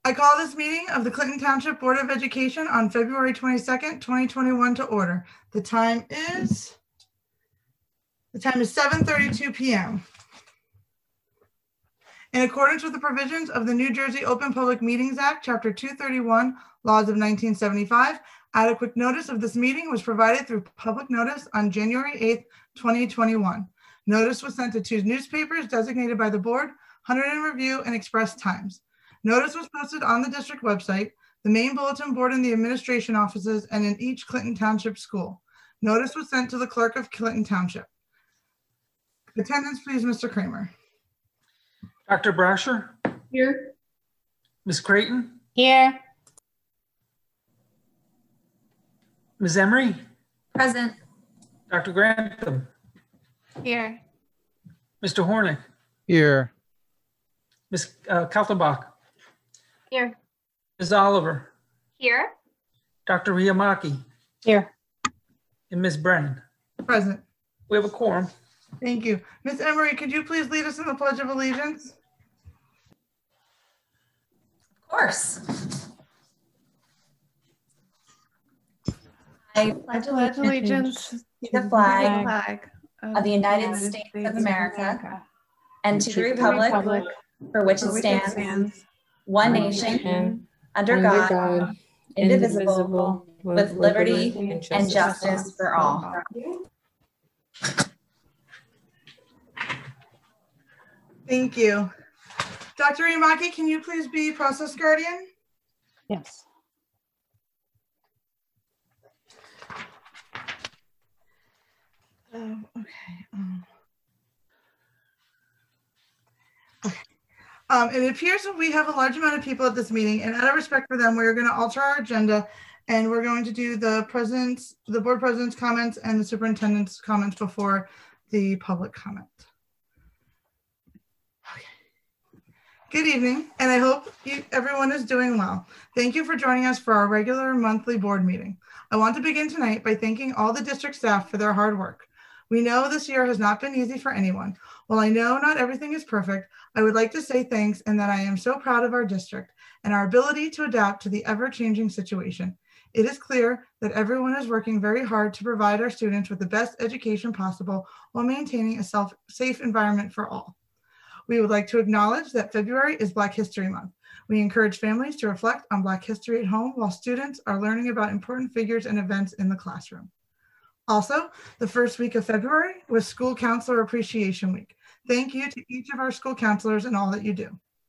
I call this meeting of the Clinton Township Board of Education on February 22nd, 2021 to order. The time is 7:32 p.m. In accordance with the provisions of the New Jersey Open Public Meetings Act, Chapter 231, Laws of 1975, adequate notice of this meeting was provided through public notice on January 8th, 2021. Notice was sent to 2 newspapers designated by the board, Hunterdon Review and Express Times. Notice was posted on the district website, the main bulletin board in the administration offices, and in each Clinton Township school. Notice was sent to the clerk of Clinton Township. Attendance, please, Mr. Kramer. Dr. Brasher? Here. Ms. Creighton? Here. Ms. Emery? Present. Dr. Grantham? Here. Mr. Hornick? Here. Ms. Kaltenbach? Here. Ms. Oliver? Here. Dr. Riamaki? Here. And Ms. Brennan? Present. We have a quorum. Thank you. Ms. Emery, could you please lead us in the Pledge of Allegiance? Of course. I pledge allegiance to the flag of the United States of America and to the republic for which it stands, one nation, under God, indivisible, with liberty and justice for all. Thank you. Dr. Riamaki, can you please be process guardian? Yes. It appears that we have a large amount of people at this meeting, and out of respect for them, we're going to alter our agenda, and we're going to do the board president's comments and the superintendent's comments before the public comment. Good evening, and I hope everyone is doing well. Thank you for joining us for our regular monthly board meeting. I want to begin tonight by thanking all the district staff for their hard work. We know this year has not been easy for anyone. While I know not everything is perfect, I would like to say thanks and that I am so proud of our district and our ability to adapt to the ever-changing situation. It is clear that everyone is working very hard to provide our students with the best education possible while maintaining a safe environment for all. We would like to acknowledge that February is Black History Month. We encourage families to reflect on Black history at home while students are learning about important figures and events in the classroom. Also, the first week of February was School Counselor Appreciation Week. Thank you to each of our school counselors and all that you do.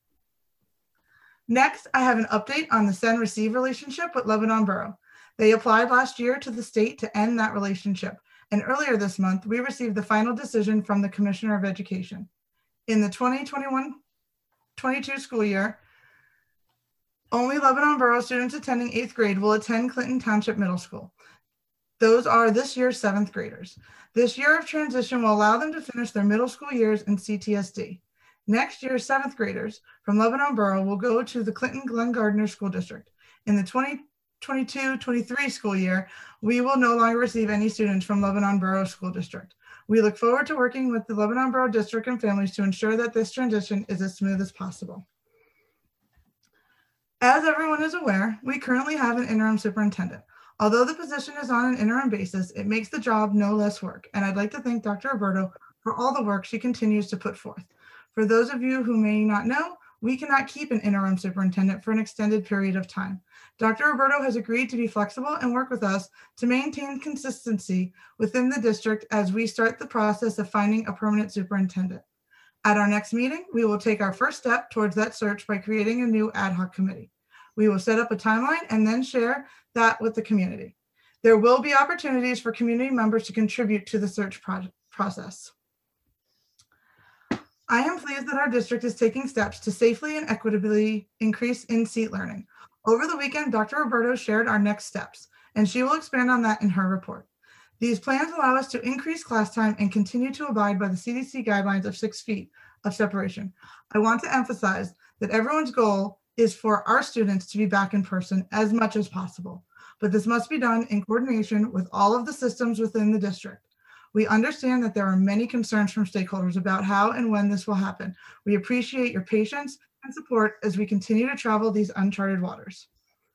Next, I have an update on the send-receive relationship with Lebanon Borough. They applied last year to the state to end that relationship, and earlier this month, we received the final decision from the Commissioner of Education. In the 2021-22 school year, only Lebanon Borough students attending 8th grade will attend Clinton Township Middle School. Those are this year's 7th graders. This year of transition will allow them to finish their middle school years in CTSD. Next year's 7th graders from Lebanon Borough will go to the Clinton Glen Gardner School District. In the 2022-23 school year, we will no longer receive any students from Lebanon Borough School District. We look forward to working with the Lebanon Borough District and families to ensure that this transition is as smooth as possible. As everyone is aware, we currently have an interim superintendent. Although the position is on an interim basis, it makes the job no less work, and I'd like to thank Dr. Roberto for all the work she continues to put forth. For those of you who may not know, we cannot keep an interim superintendent for an extended period of time. Dr. Roberto has agreed to be flexible and work with us to maintain consistency within the district as we start the process of finding a permanent superintendent. At our next meeting, we will take our first step towards that search by creating a new ad hoc committee. We will set up a timeline and then share that with the community. There will be opportunities for community members to contribute to the search process. I am pleased that our district is taking steps to safely and equitably increase in-seat learning. Over the weekend, Dr. Roberto shared our next steps, and she will expand on that in her report. These plans allow us to increase class time and continue to abide by the CDC guidelines of 6 feet of separation. I want to emphasize that everyone's goal is for our students to be back in person as much as possible, but this must be done in coordination with all of the systems within the district. We understand that there are many concerns from stakeholders about how and when this will happen. We appreciate your patience and support as we continue to travel these uncharted waters.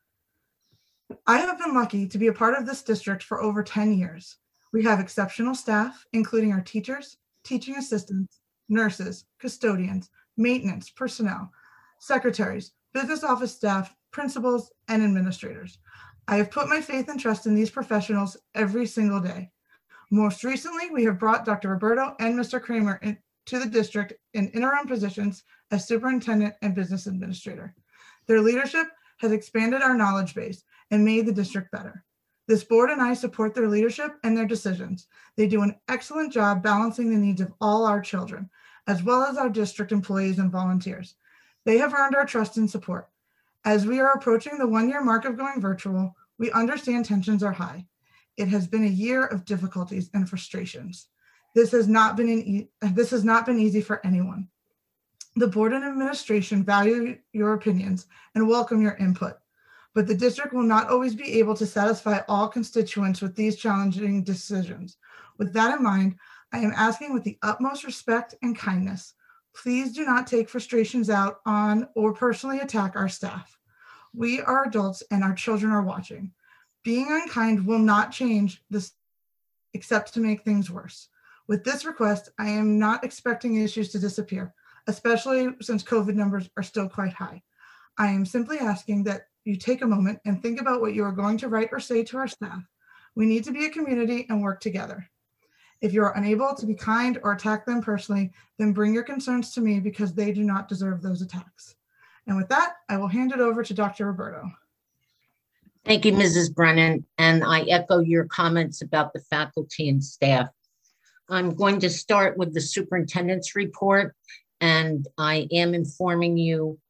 I have been lucky to be a part of this district for over 10 years. We have exceptional staff, including our teachers, teaching assistants, nurses, custodians, maintenance, personnel, secretaries, business office staff, principals, and administrators. I have put my faith and trust in these professionals every single day. Most recently, we have brought Dr. Roberto and Mr. Kramer to the district in interim positions as superintendent and business administrator. Their leadership has expanded our knowledge base and made the district better. This board and I support their leadership and their decisions. They do an excellent job balancing the needs of all our children, as well as our district employees and volunteers. They have earned our trust and support. As we are approaching the 1-year mark of going virtual, we understand tensions are high. It has been a year of difficulties and frustrations. This has not been easy for anyone. The board and administration value your opinions and welcome your input, but the district will not always be able to satisfy all constituents with these challenging decisions. With that in mind, I am asking with the utmost respect and kindness, please do not take frustrations out on or personally attack our staff. We are adults and our children are watching. Being unkind will not change this except to make things worse. With this request, I am not expecting issues to disappear, especially since COVID numbers are still quite high. I am simply asking that you take a moment and think about what you are going to write or say to our staff. We need to be a community and work together. If you are unable to be kind or attack them personally, then bring your concerns to me because they do not deserve those attacks. And with that, I will hand it over to Dr. Roberto. Thank you, Mrs. Brennan, and I echo your comments about the faculty and staff. I'm going to start with the superintendent's report, and I am informing you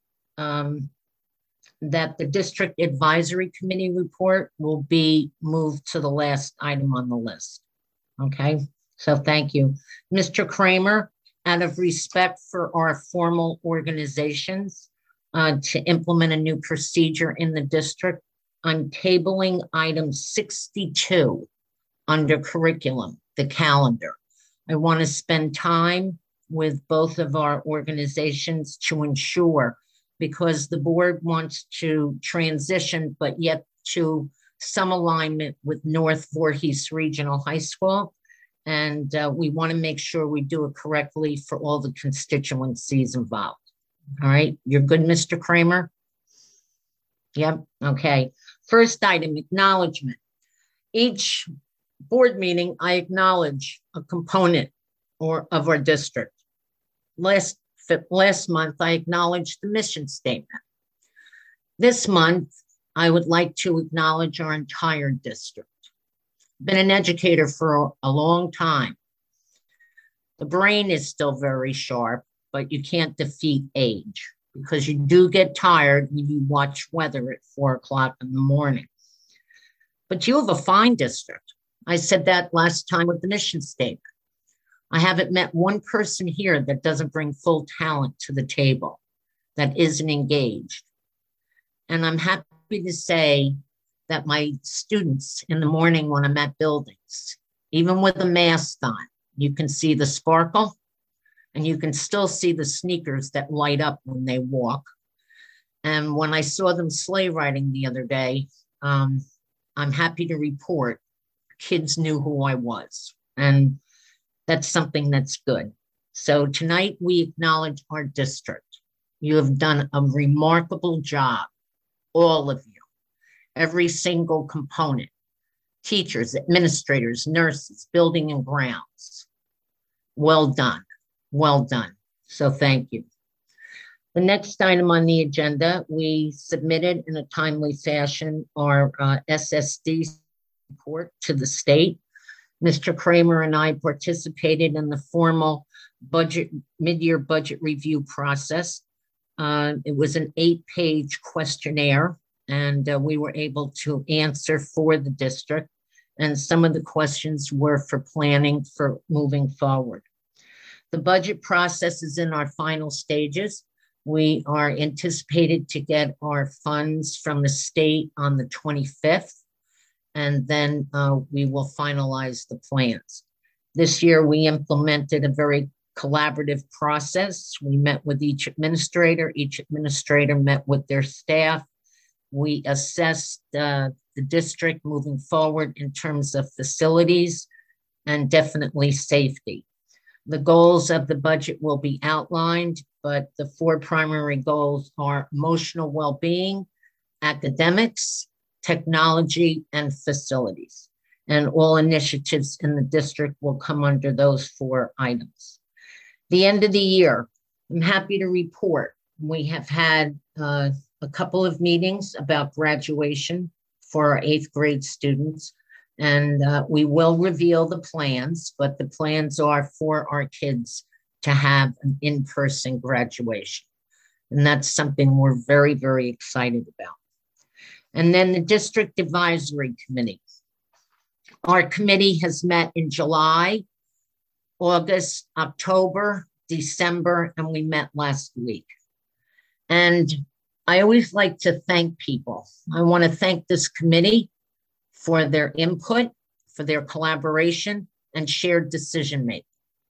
that the district advisory committee report will be moved to the last item on the list. Okay, so thank you. Mr. Kramer, out of respect for our formal organizations to implement a new procedure in the district, I'm tabling item 62 under curriculum, the calendar. I want to spend time with both of our organizations to ensure, because the board wants to transition, but yet to some alignment with North Voorhees Regional High School. And we want to make sure we do it correctly for all the constituencies involved. All right, you're good, Mr. Kramer? Yep, okay. First item, acknowledgement. Each board meeting, I acknowledge a component of our district. Last month, I acknowledged the mission statement. This month, I would like to acknowledge our entire district. Been an educator for a long time. The brain is still very sharp, but you can't defeat age because you do get tired when you watch weather at 4 o'clock in the morning. But you have a fine district. I said that last time with the mission statement. I haven't met one person here that doesn't bring full talent to the table, that isn't engaged. And I'm happy to say that my students in the morning when I'm at buildings, even with a mask on, you can see the sparkle and you can still see the sneakers that light up when they walk. And when I saw them sleigh riding the other day, I'm happy to report kids knew who I was. And that's something that's good. So tonight we acknowledge our district. You have done a remarkable job, all of you, every single component, teachers, administrators, nurses, building and grounds. Well done, well done. So thank you. The next item on the agenda, we submitted in a timely fashion our SSD report to the state. Mr. Kramer and I participated in the formal mid-year budget review process. It was an 8-page questionnaire, and we were able to answer for the district. And some of the questions were for planning for moving forward. The budget process is in our final stages. We are anticipated to get our funds from the state on the 25th. And then we will finalize the plans. This year, we implemented a very collaborative process. We met with each administrator met with their staff. We assessed the district moving forward in terms of facilities and definitely safety. The goals of the budget will be outlined, but the 4 primary goals are emotional well-being, academics, technology, and facilities. And all initiatives in the district will come under those 4 items. The end of the year, I'm happy to report we have had a couple of meetings about graduation for our 8th grade students. And we will reveal the plans, but the plans are for our kids to have an in-person graduation. And that's something we're very, very excited about. And then the District Advisory Committee. Our committee has met in July, August, October, December, and we met last week. And I always like to thank people. I want to thank this committee for their input, for their collaboration, and shared decision-making.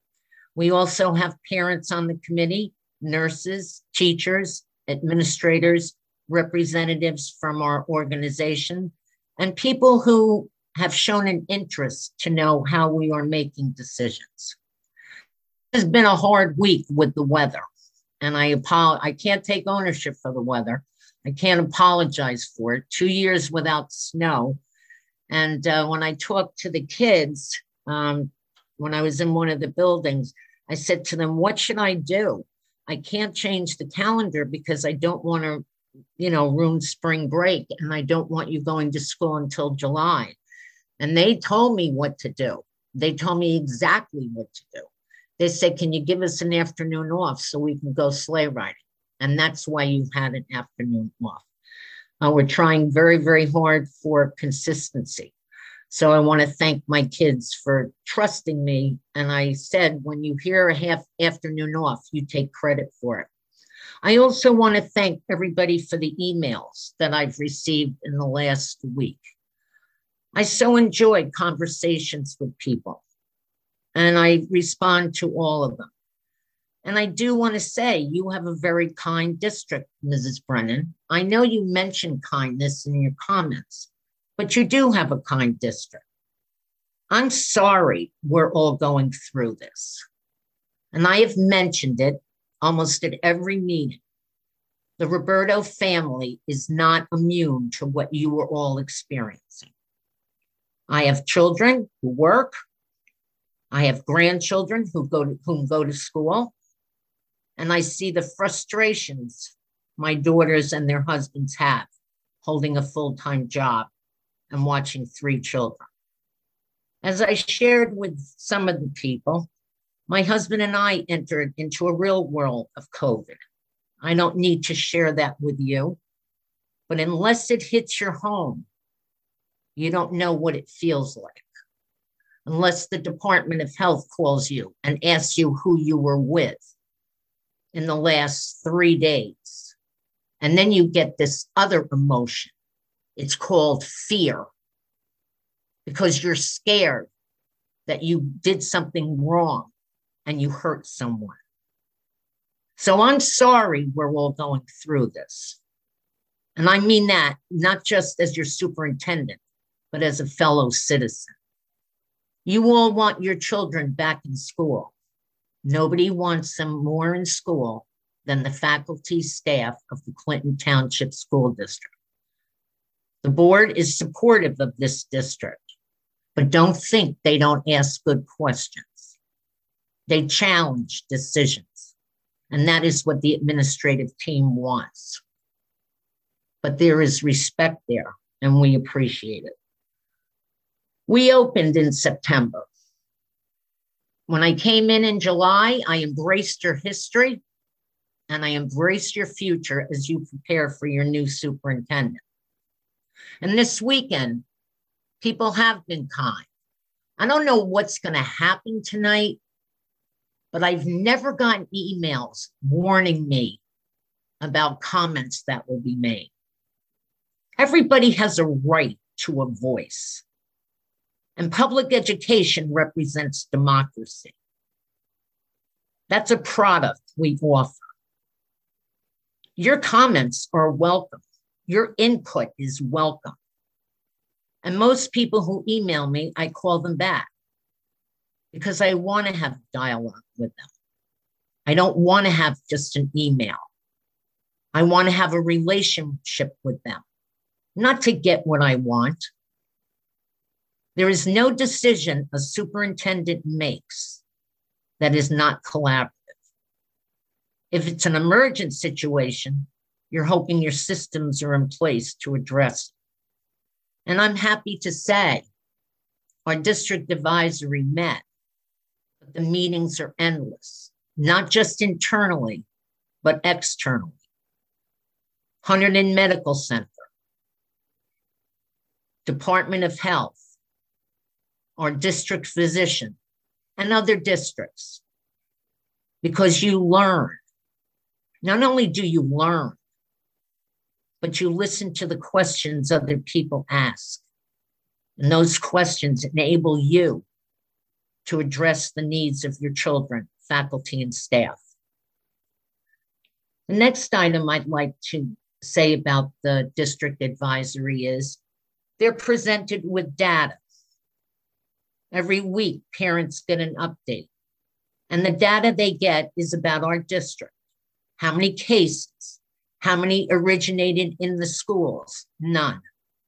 We also have parents on the committee, nurses, teachers, administrators, representatives from our organization, and people who have shown an interest to know how we are making decisions. It has been a hard week with the weather, and I can't take ownership for the weather. I can't apologize for it. 2 years without snow. And when I talked to the kids, when I was in one of the buildings, I said to them, what should I do? I can't change the calendar because I don't want to, ruin spring break. And I don't want you going to school until July. And they told me what to do. They told me exactly what to do. They said, can you give us an afternoon off so we can go sleigh riding? And that's why you've had an afternoon off. We're trying very, very hard for consistency. So I want to thank my kids for trusting me. And I said, when you hear a half afternoon off, you take credit for it. I also want to thank everybody for the emails that I've received in the last week. I so enjoyed conversations with people, and I respond to all of them. And I do want to say you have a very kind district, Mrs. Brennan. I know you mentioned kindness in your comments, but you do have a kind district. I'm sorry we're all going through this. And I have mentioned it almost at every meeting. The Roberto family is not immune to what you are all experiencing. I have children who work. I have grandchildren who go to school. And I see the frustrations my daughters and their husbands have holding a full-time job and watching 3 children. As I shared with some of the people, my husband and I entered into a real world of COVID. I don't need to share that with you, but unless it hits your home, you don't know what it feels like. Unless the Department of Health calls you and asks you who you were with in the last 3 days. And then you get this other emotion. It's called fear, because you're scared that you did something wrong and you hurt someone. So I'm sorry we're all going through this. And I mean that not just as your superintendent, but as a fellow citizen. You all want your children back in school. Nobody wants them more in school than the faculty staff of the Clinton Township School District. The board is supportive of this district, but don't think they don't ask good questions. They challenge decisions, and that is what the administrative team wants. But there is respect there, and we appreciate it. We opened in September. When I came in July, I embraced your history and I embraced your future as you prepare for your new superintendent. And this weekend, people have been kind. I don't know what's going to happen tonight, but I've never gotten emails warning me about comments that will be made. Everybody has a right to a voice. And public education represents democracy. That's a product we offer. Your comments are welcome. Your input is welcome. And most people who email me, I call them back because I want to have dialogue with them. I don't want to have just an email. I want to have a relationship with them, not to get what I want. There is no decision a superintendent makes that is not collaborative. If it's an emergent situation, you're hoping your systems are in place to address it. And I'm happy to say our district advisory met, but the meetings are endless, not just internally, but externally. Hunterdon Medical Center, Department of Health, our district physician, and other districts. Because you learn. Not only do you learn, but you listen to the questions other people ask. And those questions enable you to address the needs of your children, faculty, and staff. The next item I'd like to say about the district advisory is they're presented with data. Every week, parents get an update. And the data they get is about our district. How many cases? How many originated in the schools? None.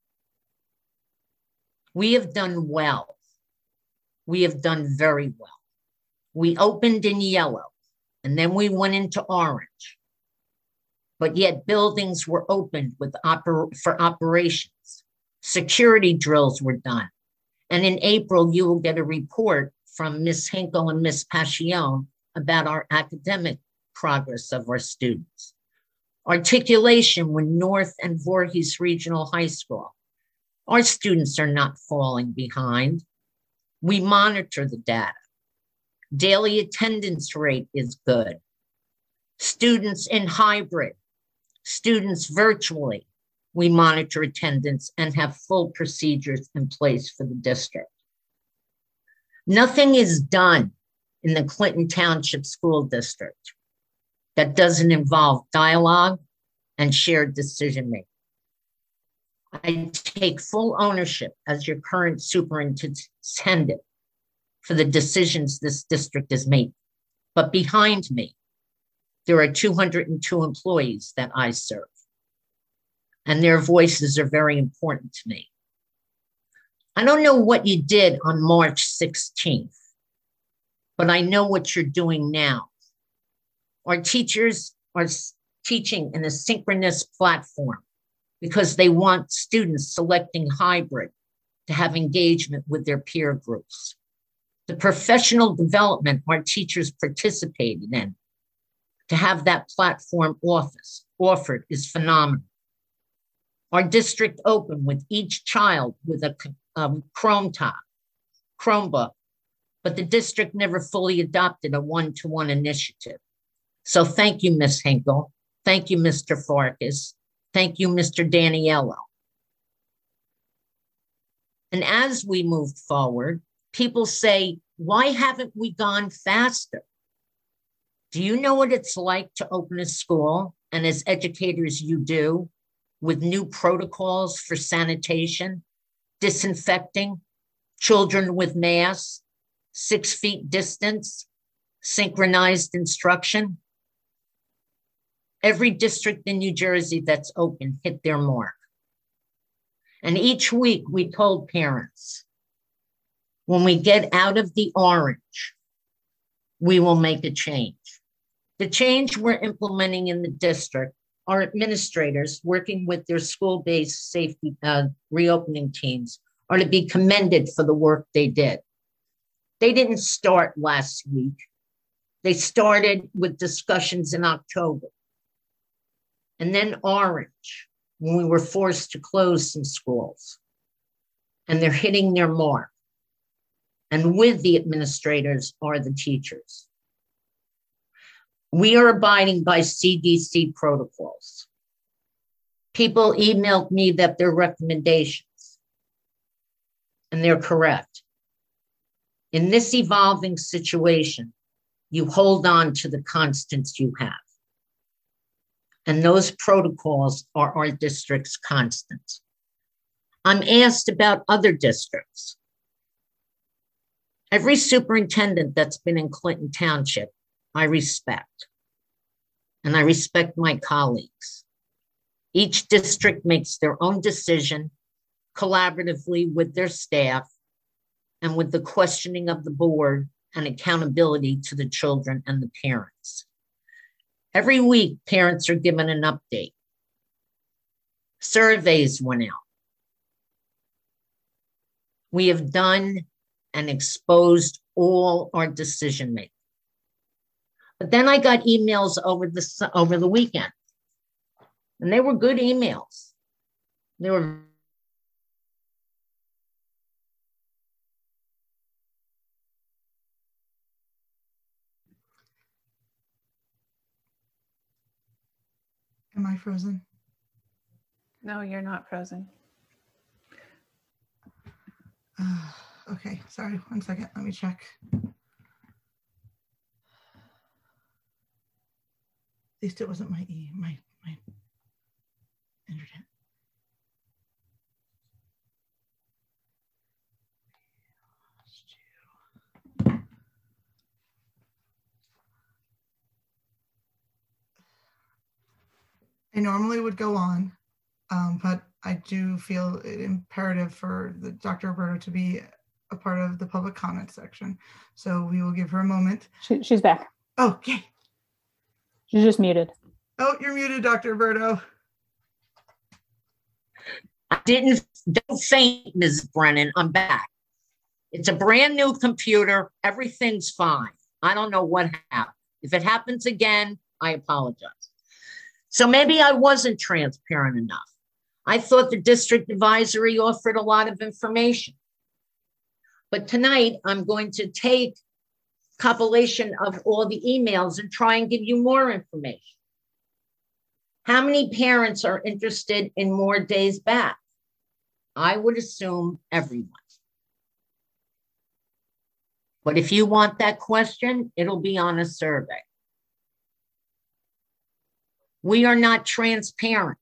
We have done well. We have done very well. We opened in yellow, and then we went into orange. But yet buildings were opened for operations. Security drills were done. And in April, you will get a report from Ms. Hinkle and Ms. Pachione about our academic progress of our students. Articulation with North and Voorhees Regional High School. Our students are not falling behind. We monitor the data. Daily attendance rate is good. Students in hybrid, students virtually. We monitor attendance and have full procedures in place for the district. Nothing is done in the Clinton Township School District that doesn't involve dialogue and shared decision-making. I take full ownership as your current superintendent for the decisions this district is making. But behind me, there are 202 employees that I serve, and their voices are very important to me. I don't know what you did on March 16th, but I know what you're doing now. Our teachers are teaching in a synchronous platform because they want students selecting hybrid to have engagement with their peer groups. The professional development our teachers participated in to have that platform offered is phenomenal. Our district opened with each child with a Chromebook, but the district never fully adopted a one-to-one initiative. So thank you, Ms. Hinkle. Thank you, Mr. Farkas. Thank you, Mr. Daniello. And as we move forward, people say, why haven't we gone faster? Do you know what it's like to open a school? And as educators, you do, with new protocols for sanitation, disinfecting, children with masks, 6 feet distance, synchronized instruction. Every district in New Jersey that's open hit their mark. And each week we told parents, when we get out of the orange, we will make a change. The change we're implementing in the district, our administrators working with their school-based safety reopening teams are to be commended for the work they did. They didn't start last week. They started with discussions in October. And then orange, when we were forced to close some schools. And they're hitting their mark. And with the administrators are the teachers. We are abiding by CDC protocols. People emailed me that they're recommendations, and they're correct. In this evolving situation, You hold on to the constants you have. And those protocols are our district's constants. I'm asked about other districts. Every superintendent that's been in Clinton Township, I respect. And I respect my colleagues. Each district makes their own decision collaboratively with their staff and with the questioning of the board and accountability to the children and the parents. Every week, parents are given an update. Surveys went out. We have done and exposed all our decision making. But then I got emails over the weekend, and they were good emails. They were Am I frozen? No, you're not frozen. Okay, sorry, 1 second, let me check. At least it wasn't my internet. I normally would go on, but I do feel it imperative for Dr. Roberto to be a part of the public comment section. So we will give her a moment. She's back. Oh, okay. She's just muted. Oh, you're muted, Dr. Roberto. don't faint, Ms. Brennan, I'm back. It's a brand new computer. Everything's fine. I don't know what happened. If it happens again, I apologize. So maybe I wasn't transparent enough. I thought the district advisory offered a lot of information. But tonight, I'm going to take compilation of all the emails and try and give you more information. How many parents are interested in more days back? I would assume everyone. But if you want that question, it'll be on a survey. We are not transparent.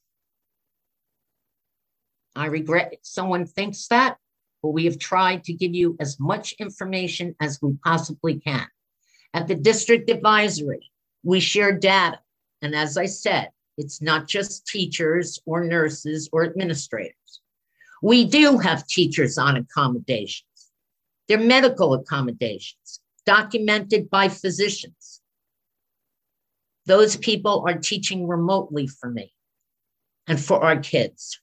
I regret someone thinks that, but we have tried to give you as much information as we possibly can. At the district advisory, we share data. And as I said, it's not just teachers or nurses or administrators. We do have teachers on accommodations. They're medical accommodations, documented by physicians. Those people are teaching remotely for me and for our kids.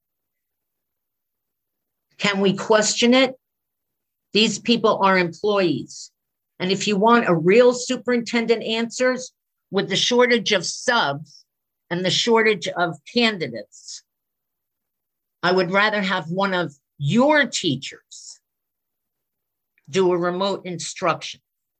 Can we question it? These people are employees. And if you want a real superintendent answers, with the shortage of subs and the shortage of candidates, I would rather have one of your teachers do a remote instruction.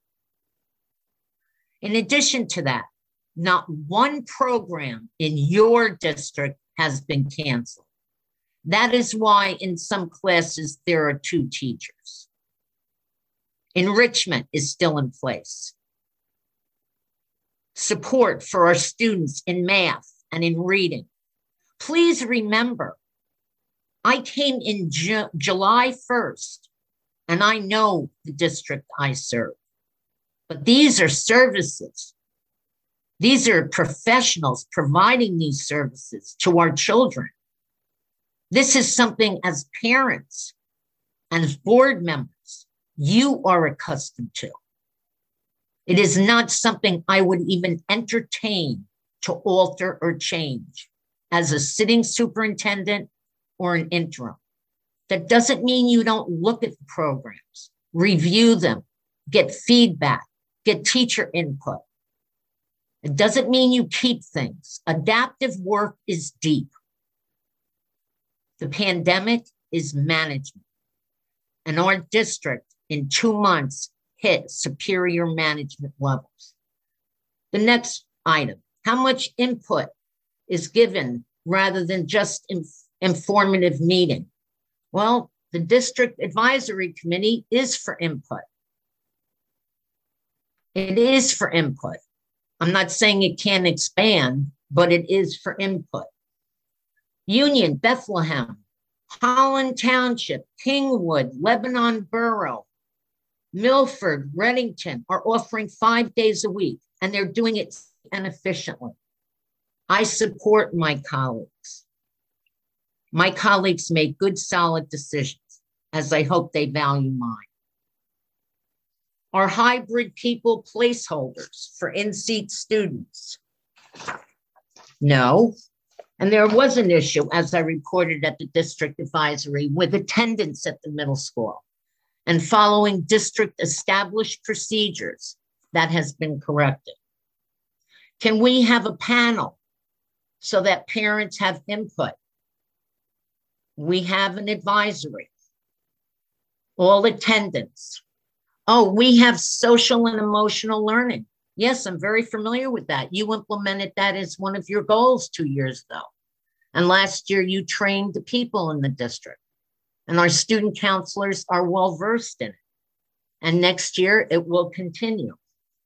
In addition to that, not one program in your district has been canceled. That is why in some classes there are 2 teachers. Enrichment is still in place. Support for our students in math and in reading. Please remember, I came in July 1st, and I know the district I serve. But these are services. These are professionals providing these services to our children. This is something as parents and as board members, you are accustomed to. It is not something I would even entertain to alter or change as a sitting superintendent or an interim. That doesn't mean you don't look at the programs, review them, get feedback, get teacher input. It doesn't mean you keep things. Adaptive work is deep. The pandemic is management. And our district in 2 months hit superior management levels. The next item, how much input is given rather than just informative meeting? Well, the district advisory committee is for input. It is for input. I'm not saying it can't expand, but it is for input. Union, Bethlehem, Holland Township, Kingwood, Lebanon Borough, Milford, Reddington are offering 5 days a week, and they're doing it efficiently. I support my colleagues. My colleagues make good, solid decisions, as I hope they value mine. Are hybrid people placeholders for in-seat students? No. And there was an issue, as I reported at the district advisory, with attendance at the middle school. And following district established procedures, that has been corrected. Can we have a panel so that parents have input? We have an advisory. All attendance. Oh, we have social and emotional learning. Yes, I'm very familiar with that. You implemented that as one of your goals 2 years ago. And last year you trained the people in the district. And our student counselors are well versed in it. And next year it will continue.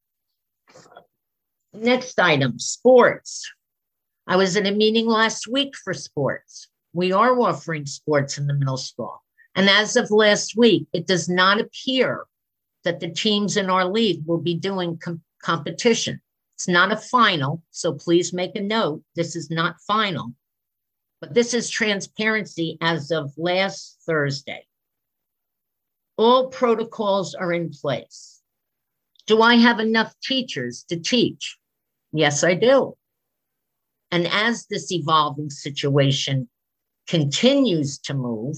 Next item, sports. I was at a meeting last week for sports. We are offering sports in the middle school. And as of last week, it does not appear that the teams in our league will be doing competition. It's not a final, so please make a note. This is not final, but this is transparency as of last Thursday. All protocols are in place. Do I have enough teachers to teach? Yes, I do. And as this evolving situation continues to move,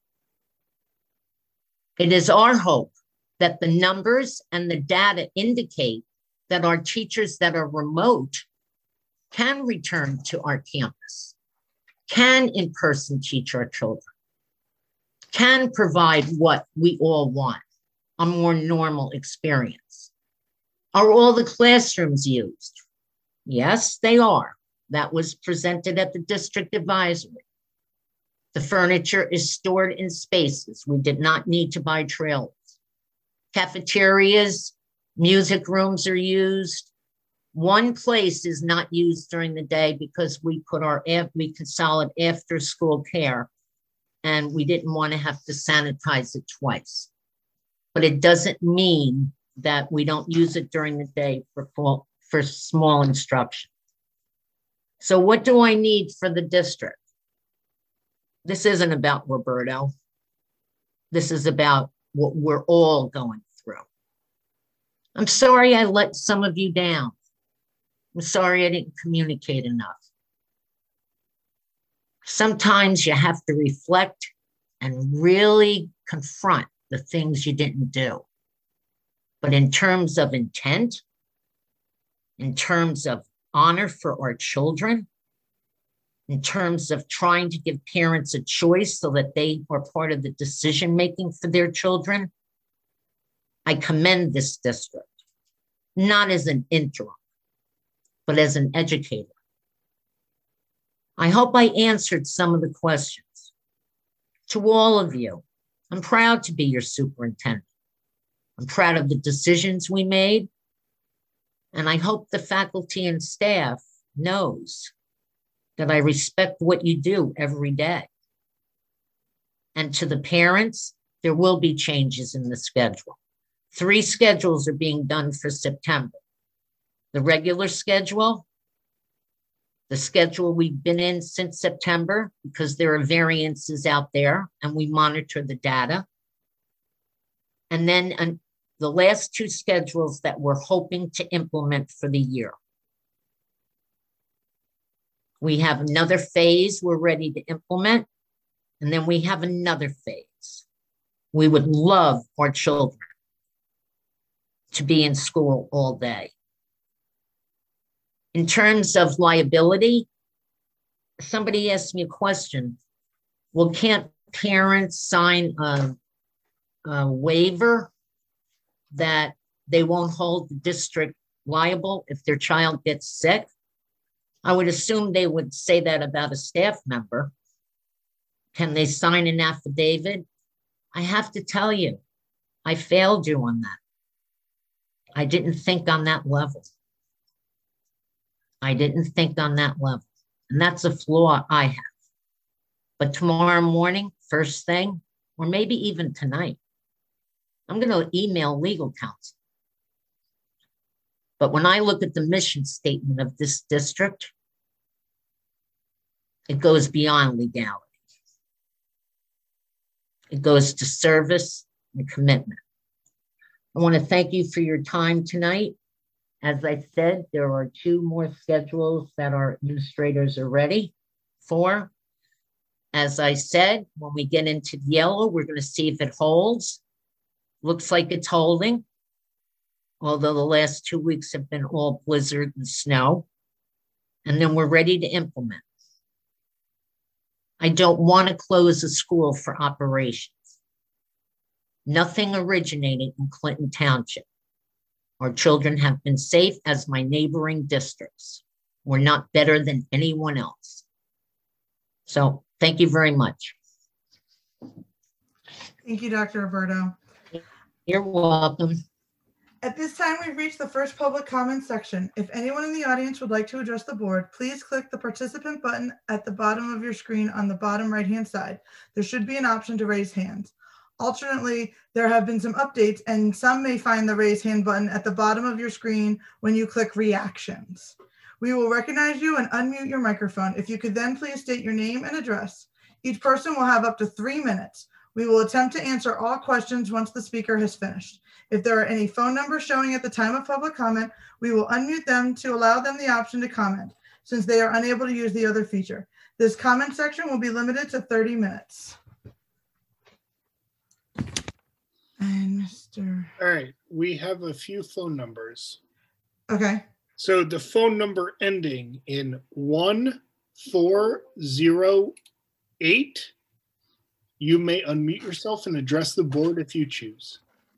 it is our hope that the numbers and the data indicate that our teachers that are remote can return to our campus, can in-person teach our children, can provide what we all want, a more normal experience. Are all the classrooms used? Yes, they are. That was presented at the district advisory. The furniture is stored in spaces. We did not need to buy trailers. Cafeterias, music rooms are used. One place is not used during the day because we consolidate after school care and we didn't want to have to sanitize it twice. But it doesn't mean that we don't use it during the day for small instruction. So what do I need for the district? This isn't about Roberto. This is about what we're all going through. I'm sorry I let some of you down. I'm sorry I didn't communicate enough. Sometimes you have to reflect and really confront the things you didn't do. But in terms of intent, in terms of honor for our children, in terms of trying to give parents a choice so that they are part of the decision-making for their children, I commend this district, not as an interim, but as an educator. I hope I answered some of the questions. To all of you, I'm proud to be your superintendent. I'm proud of the decisions we made, and I hope the faculty and staff knows that I respect what you do every day. And to the parents, there will be changes in the schedule. 3 schedules are being done for September. The regular schedule, the schedule we've been in since September, because there are variances out there and we monitor the data. And then the last 2 schedules that we're hoping to implement for the year. We have another phase we're ready to implement, and then we have another phase. We would love our children to be in school all day. In terms of liability, somebody asked me a question. Well, can't parents sign a waiver that they won't hold the district liable if their child gets sick? I would assume they would say that about a staff member. Can they sign an affidavit? I have to tell you, I failed you on that. I didn't think on that level. I didn't think on that level. And that's a flaw I have. But tomorrow morning, first thing, or maybe even tonight, I'm going to email legal counsel. But when I look at the mission statement of this district, it goes beyond legality. It goes to service and commitment. I want to thank you for your time tonight. As I said, there are 2 more schedules that our administrators are ready for. As I said, when we get into the yellow, we're going to see if it holds. Looks like it's holding, although the last 2 weeks have been all blizzard and snow. And then we're ready to implement. I don't want to close a school for operations. Nothing originated in Clinton Township. Our children have been safe as my neighboring districts. We're not better than anyone else. So thank you very much. Thank you, Dr. Roberto. You're welcome. At this time, we've reached the first public comment section. If anyone in the audience would like to address the board, please click the participant button at the bottom of your screen on the bottom right-hand side. There should be an option to raise hands. Alternately, there have been some updates and some may find the raise hand button at the bottom of your screen when you click reactions. We will recognize you and unmute your microphone. If you could then please state your name and address. Each person will have up to 3 minutes. We will attempt to answer all questions once the speaker has finished. If there are any phone numbers showing at the time of public comment, we will unmute them to allow them the option to comment since they are unable to use the other feature. This comment section will be limited to 30 minutes. And Mr. All right, we have a few phone numbers. Okay. So the phone number ending in 1408, you may unmute yourself and address the board if you choose.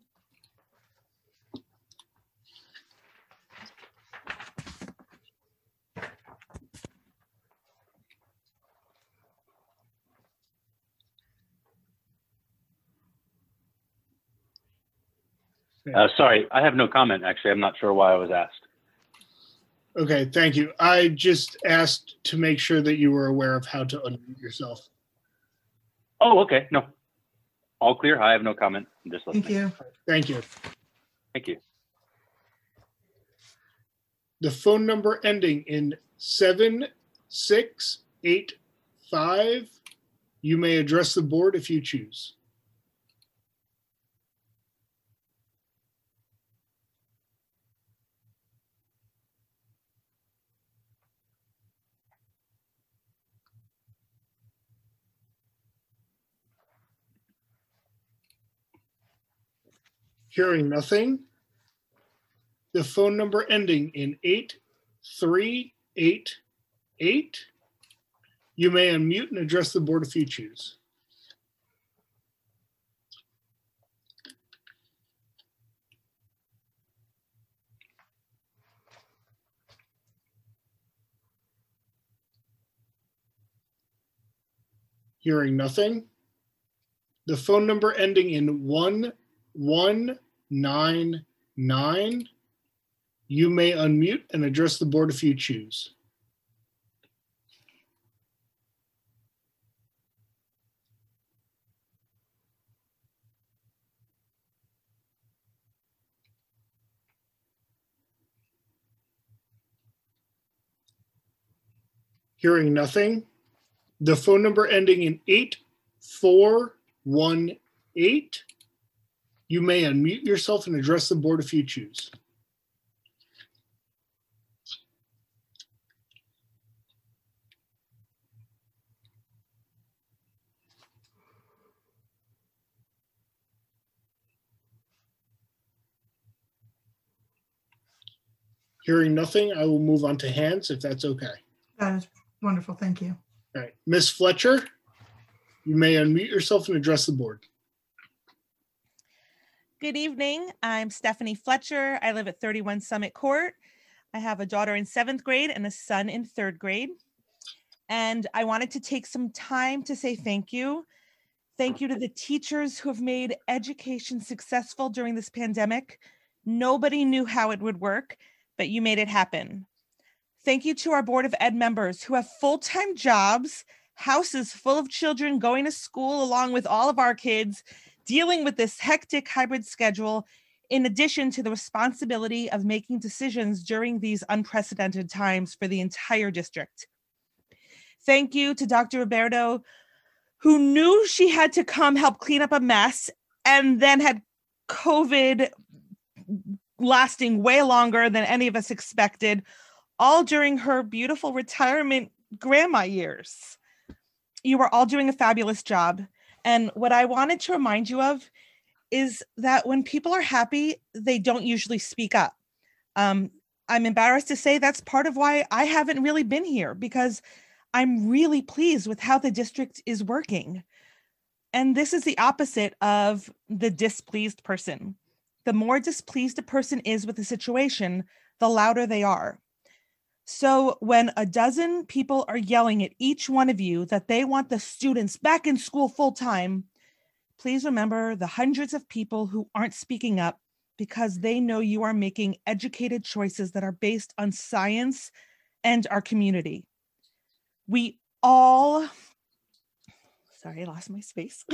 Sorry, I have no comment, actually. I'm not sure why I was asked. Okay, thank you. I just asked to make sure that you were aware of how to unmute yourself. Oh, okay. No. All clear. I have no comment. I'm just listening. Thank you. Thank you. Thank you. The phone number ending in 7685, you may address the board if you choose. Hearing nothing. The phone number ending in 8388, you may unmute and address the board if you choose. Hearing nothing. The phone number ending in 1199, you may unmute and address the board if you choose. Hearing nothing. The phone number ending in 8418, you may unmute yourself and address the board if you choose. Hearing nothing, I will move on to hands if that's okay. That is wonderful. Thank you. All right, Ms. Fletcher, you may unmute yourself and address the board. Good evening. I'm Stephanie Fletcher. I live at 31 Summit Court. I have a daughter in 7th grade and a son in 3rd grade. And I wanted to take some time to say thank you. Thank you to the teachers who have made education successful during this pandemic. Nobody knew how it would work, but you made it happen. Thank you to our Board of Ed members who have full-time jobs, houses full of children going to school along with all of our kids, dealing with this hectic hybrid schedule, in addition to the responsibility of making decisions during these unprecedented times for the entire district. Thank you to Dr. Roberto, who knew she had to come help clean up a mess and then had COVID lasting way longer than any of us expected, all during her beautiful retirement grandma years. You are all doing a fabulous job. And what I wanted to remind you of is that when people are happy, they don't usually speak up. I'm embarrassed to say that's part of why I haven't really been here, because I'm really pleased with how the district is working. And this is the opposite of the displeased person. The more displeased a person is with the situation, the louder they are. So when a dozen people are yelling at each one of you that they want the students back in school full time, please remember the hundreds of people who aren't speaking up because they know you are making educated choices that are based on science and our community. We all, sorry, I lost my space.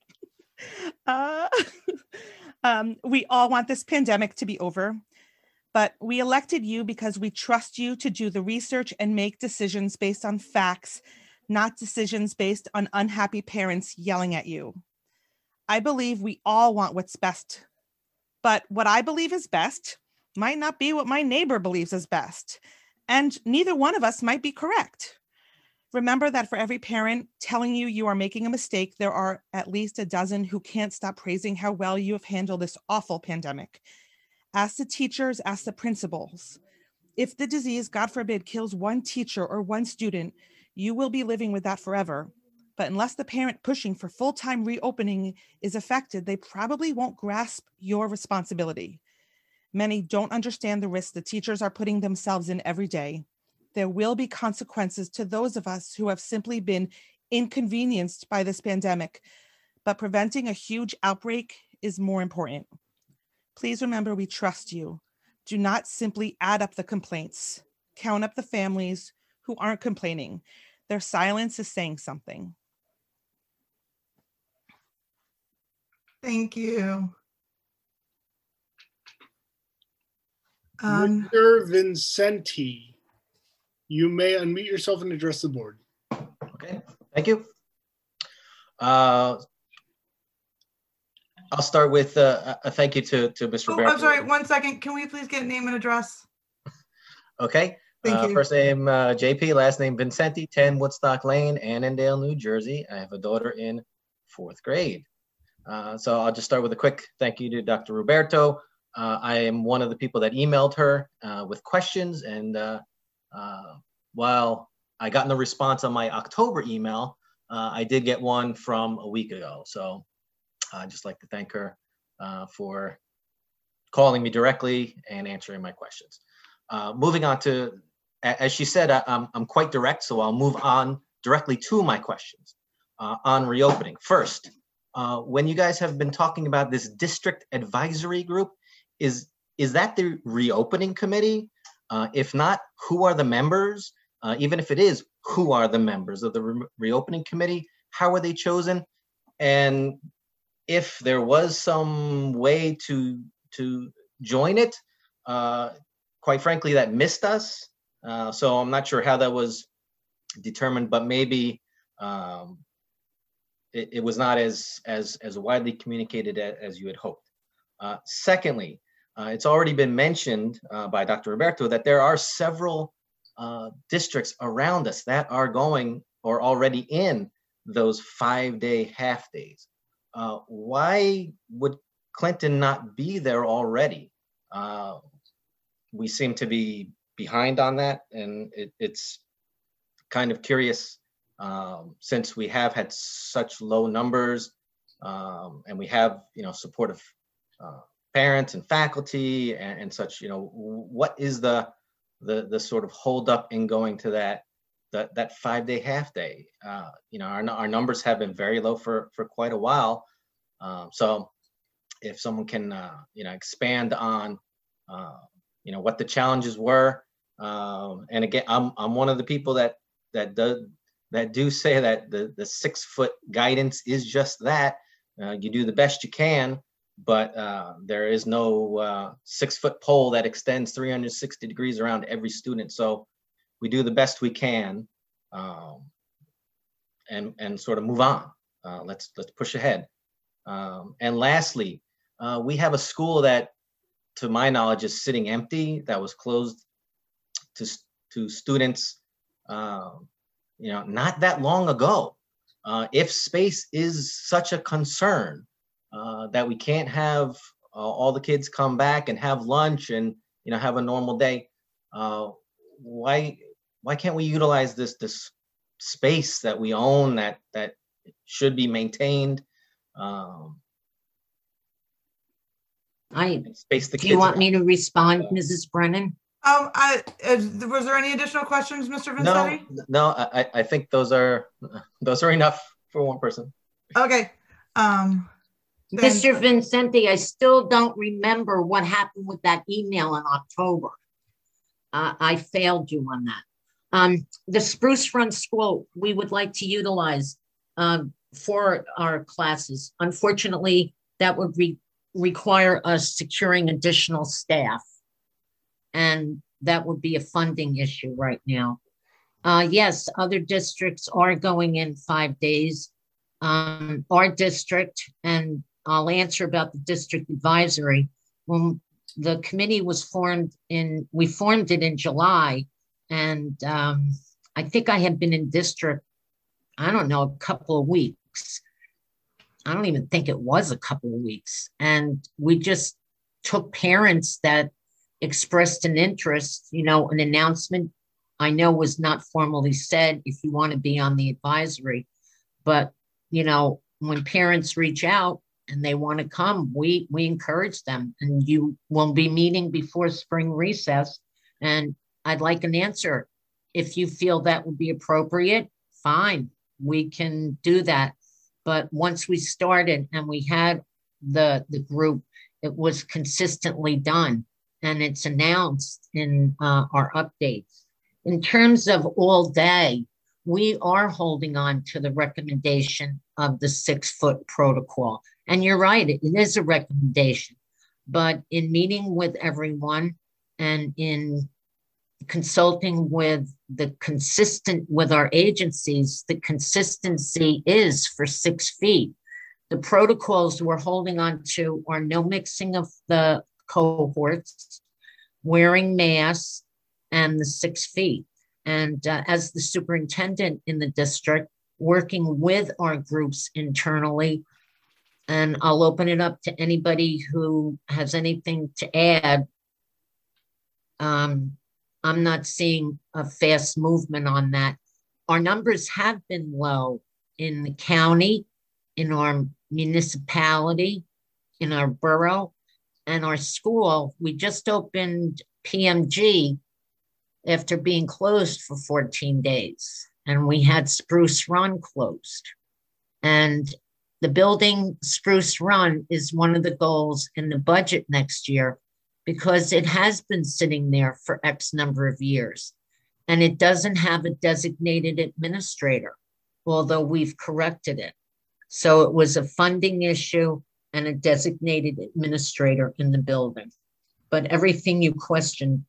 We all want this pandemic to be over, but we elected you because we trust you to do the research and make decisions based on facts, not decisions based on unhappy parents yelling at you. I believe we all want what's best, but what I believe is best might not be what my neighbor believes is best, and neither one of us might be correct. Remember that for every parent telling you you are making a mistake, there are at least a dozen who can't stop praising how well you have handled this awful pandemic. Ask the teachers, ask the principals. If the disease, God forbid, kills one teacher or one student, you will be living with that forever. But unless the parent pushing for full-time reopening is affected, they probably won't grasp your responsibility. Many don't understand the risks the teachers are putting themselves in every day. There will be consequences to those of us who have simply been inconvenienced by this pandemic, but preventing a huge outbreak is more important. Please remember we trust you. Do not simply add up the complaints. Count up the families who aren't complaining. Their silence is saying something. Thank you. Mr. Vincenti, you may unmute yourself and address the board. Okay, thank you. I'll start with a thank you to Mr. Oh, I'm sorry, 1 second. Can we please get name and address? Okay. Thank you. First name JP, last name Vincenti, 10 Woodstock Lane, Annandale, New Jersey. I have a daughter in 4th grade. So I'll just start with a quick thank you to Dr. Roberto. I am one of the people that emailed her with questions, and while I got no response on my October email, I did get one from a week ago. So I'd just like to thank her for calling me directly and answering my questions. Moving on to, as she said, I'm quite direct, so I'll move on directly to my questions on reopening. First, when you guys have been talking about this district advisory group, is that the reopening committee? If not, who are the members? Even if it is, who are the members of the reopening committee? How are they chosen? And if there was some way to join it, quite frankly, that missed us. So I'm not sure how that was determined, but maybe it was not as widely communicated as you had hoped. Secondly, it's already been mentioned by Dr. Roberto that there are several districts around us that are going or already in those 5-day half days. Why would Clinton not be there already? We seem to be behind on that, and it's kind of curious since we have had such low numbers and we have, supportive parents and faculty and such. What is the sort of hold up in going to that 5-day half day? Our numbers have been very low for quite a while. So if someone can, expand on, what the challenges were. And again, I'm one of the people that do say that the 6 foot guidance is just that. You do the best you can, but there is no 6 foot pole that extends 360 degrees around every student. So we do the best we can, and sort of move on. Let's push ahead. And lastly, we have a school that, to my knowledge, is sitting empty, that was closed to students, not that long ago. If space is such a concern that we can't have all the kids come back and have lunch and have a normal day, why can't we utilize this space that we own that should be maintained? Space the Do you want me to respond, Mrs. Brennan? Was there any additional questions, Mr. Vincetti? No, I think those are enough for one person. Okay. Mr. Vincenti, I still don't remember what happened with that email in October. I failed you on that. The Spruce Run School, we would like to utilize for our classes. Unfortunately, that would require us securing additional staff. And that would be a funding issue right now. Yes, other districts are going in 5 days. Our district, and I'll answer about the district advisory. When the committee was formed we formed it in July, and I think I had been in district, I don't know, a couple of weeks. I don't even think it was a couple of weeks. And we just took parents that expressed an interest, an announcement I know was not formally said if you want to be on the advisory, but when parents reach out and they want to come, we encourage them, and you will be meeting before spring recess. And I'd like an answer. If you feel that would be appropriate, fine, we can do that. But once we started and we had the group, it was consistently done, and it's announced in our updates. In terms of all day, we are holding on to the recommendation of the 6 foot protocol. And you're right, it is a recommendation. But in meeting with everyone and in consulting with with our agencies, the consistency is for 6 feet. The protocols we're holding on to are no mixing of the cohorts, wearing masks, and the 6 feet. And as the superintendent in the district, working with our groups internally, and I'll open it up to anybody who has anything to add. I'm not seeing a fast movement on that. Our numbers have been low in the county, in our municipality, in our borough, and our school. We just opened PMG after being closed for 14 days, and we had Spruce Run closed. And the building Spruce Run is one of the goals in the budget next year, because it has been sitting there for X number of years, and it doesn't have a designated administrator, although we've corrected it. So it was a funding issue and a designated administrator in the building. But everything you questioned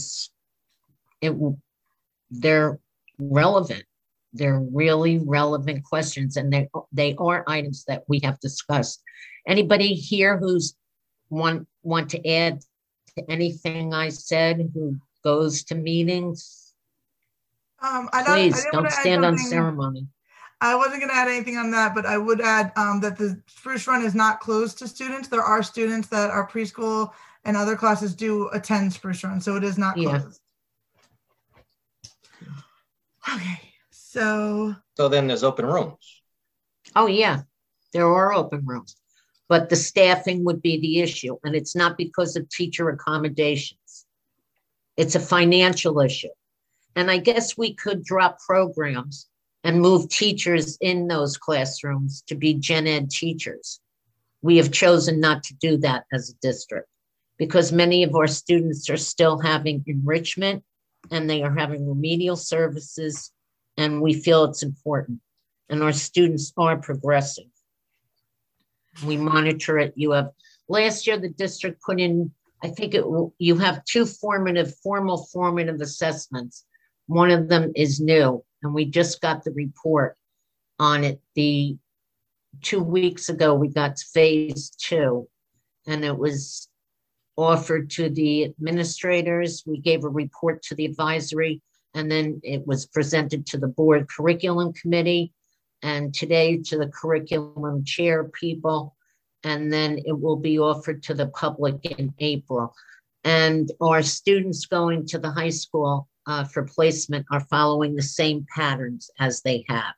they're relevant. They're really relevant questions, and they are items that we have discussed. Anybody here who's want to add to anything I said, who goes to meetings? Please don't stand on ceremony. I wasn't going to add anything on that, but I would add that the Spruce Run is not closed to students. There are students that are preschool and other classes do attend Spruce Run, so it is not closed. Yeah. Okay, so then there's open rooms. Oh yeah, there are open rooms, but the staffing would be the issue, and it's not because of teacher accommodations. It's a financial issue. And I guess we could drop programs and move teachers in those classrooms to be gen ed teachers. We have chosen not to do that as a district because many of our students are still having enrichment and they are having remedial services, and we feel it's important. And our students are progressing. We monitor it. Last year, the district put in, I think you have two formal formative assessments. One of them is new, and we just got the report on it. 2 weeks ago, we got phase 2, and it was offered to the administrators. We gave a report to the advisory, and then it was presented to the board curriculum committee, and today to the curriculum chair people, and then it will be offered to the public in April. And our students going to the high school for placement are following the same patterns as they have.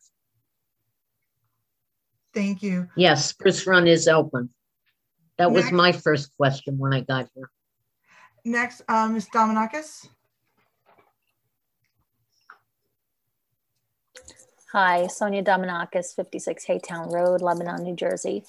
Thank you. Yes, Spruce Run is open. That was my first question when I got here. Next, Ms. Dominakis. Hi, Sonia Dominakis, 56 Haytown Road, Lebanon, New Jersey.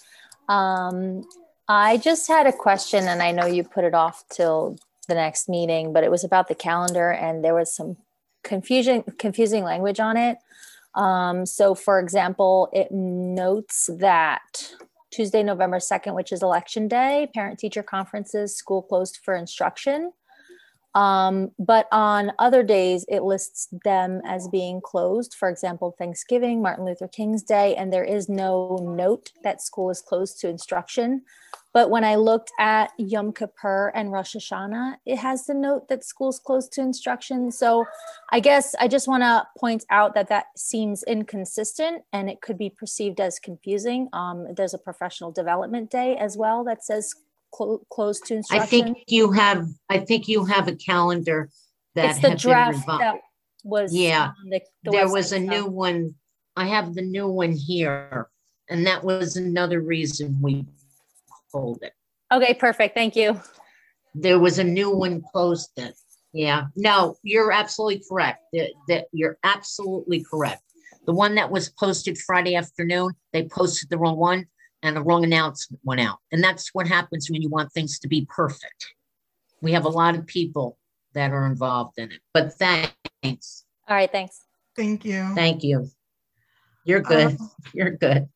I just had a question, and I know you put it off till the next meeting, but it was about the calendar, and there was some confusing language on it. So for example, it notes that Tuesday, November 2nd, which is election day, parent-teacher conferences, school closed for instruction. But on other days, it lists them as being closed. For example, Thanksgiving, Martin Luther King's Day, and there is no note that school is closed to instruction. But when I looked at Yom Kippur and Rosh Hashanah, it has the note that school's closed to instruction. So I guess I just want to point out that that seems inconsistent and it could be perceived as confusing. There's a professional development day as well that says closed to instruction. I think you have a calendar that it's the draft that was there was a new one. I have the new one here, and that was another reason we pulled it. Okay, perfect. Thank you. There was a new one posted. Yeah, no, you're absolutely correct. That you're absolutely correct. The one that was posted Friday afternoon, they posted the wrong one and the wrong announcement went out. And that's what happens when you want things to be perfect. We have a lot of people that are involved in it, but thanks. All right, thanks. Thank you. Thank you. You're good. You're good.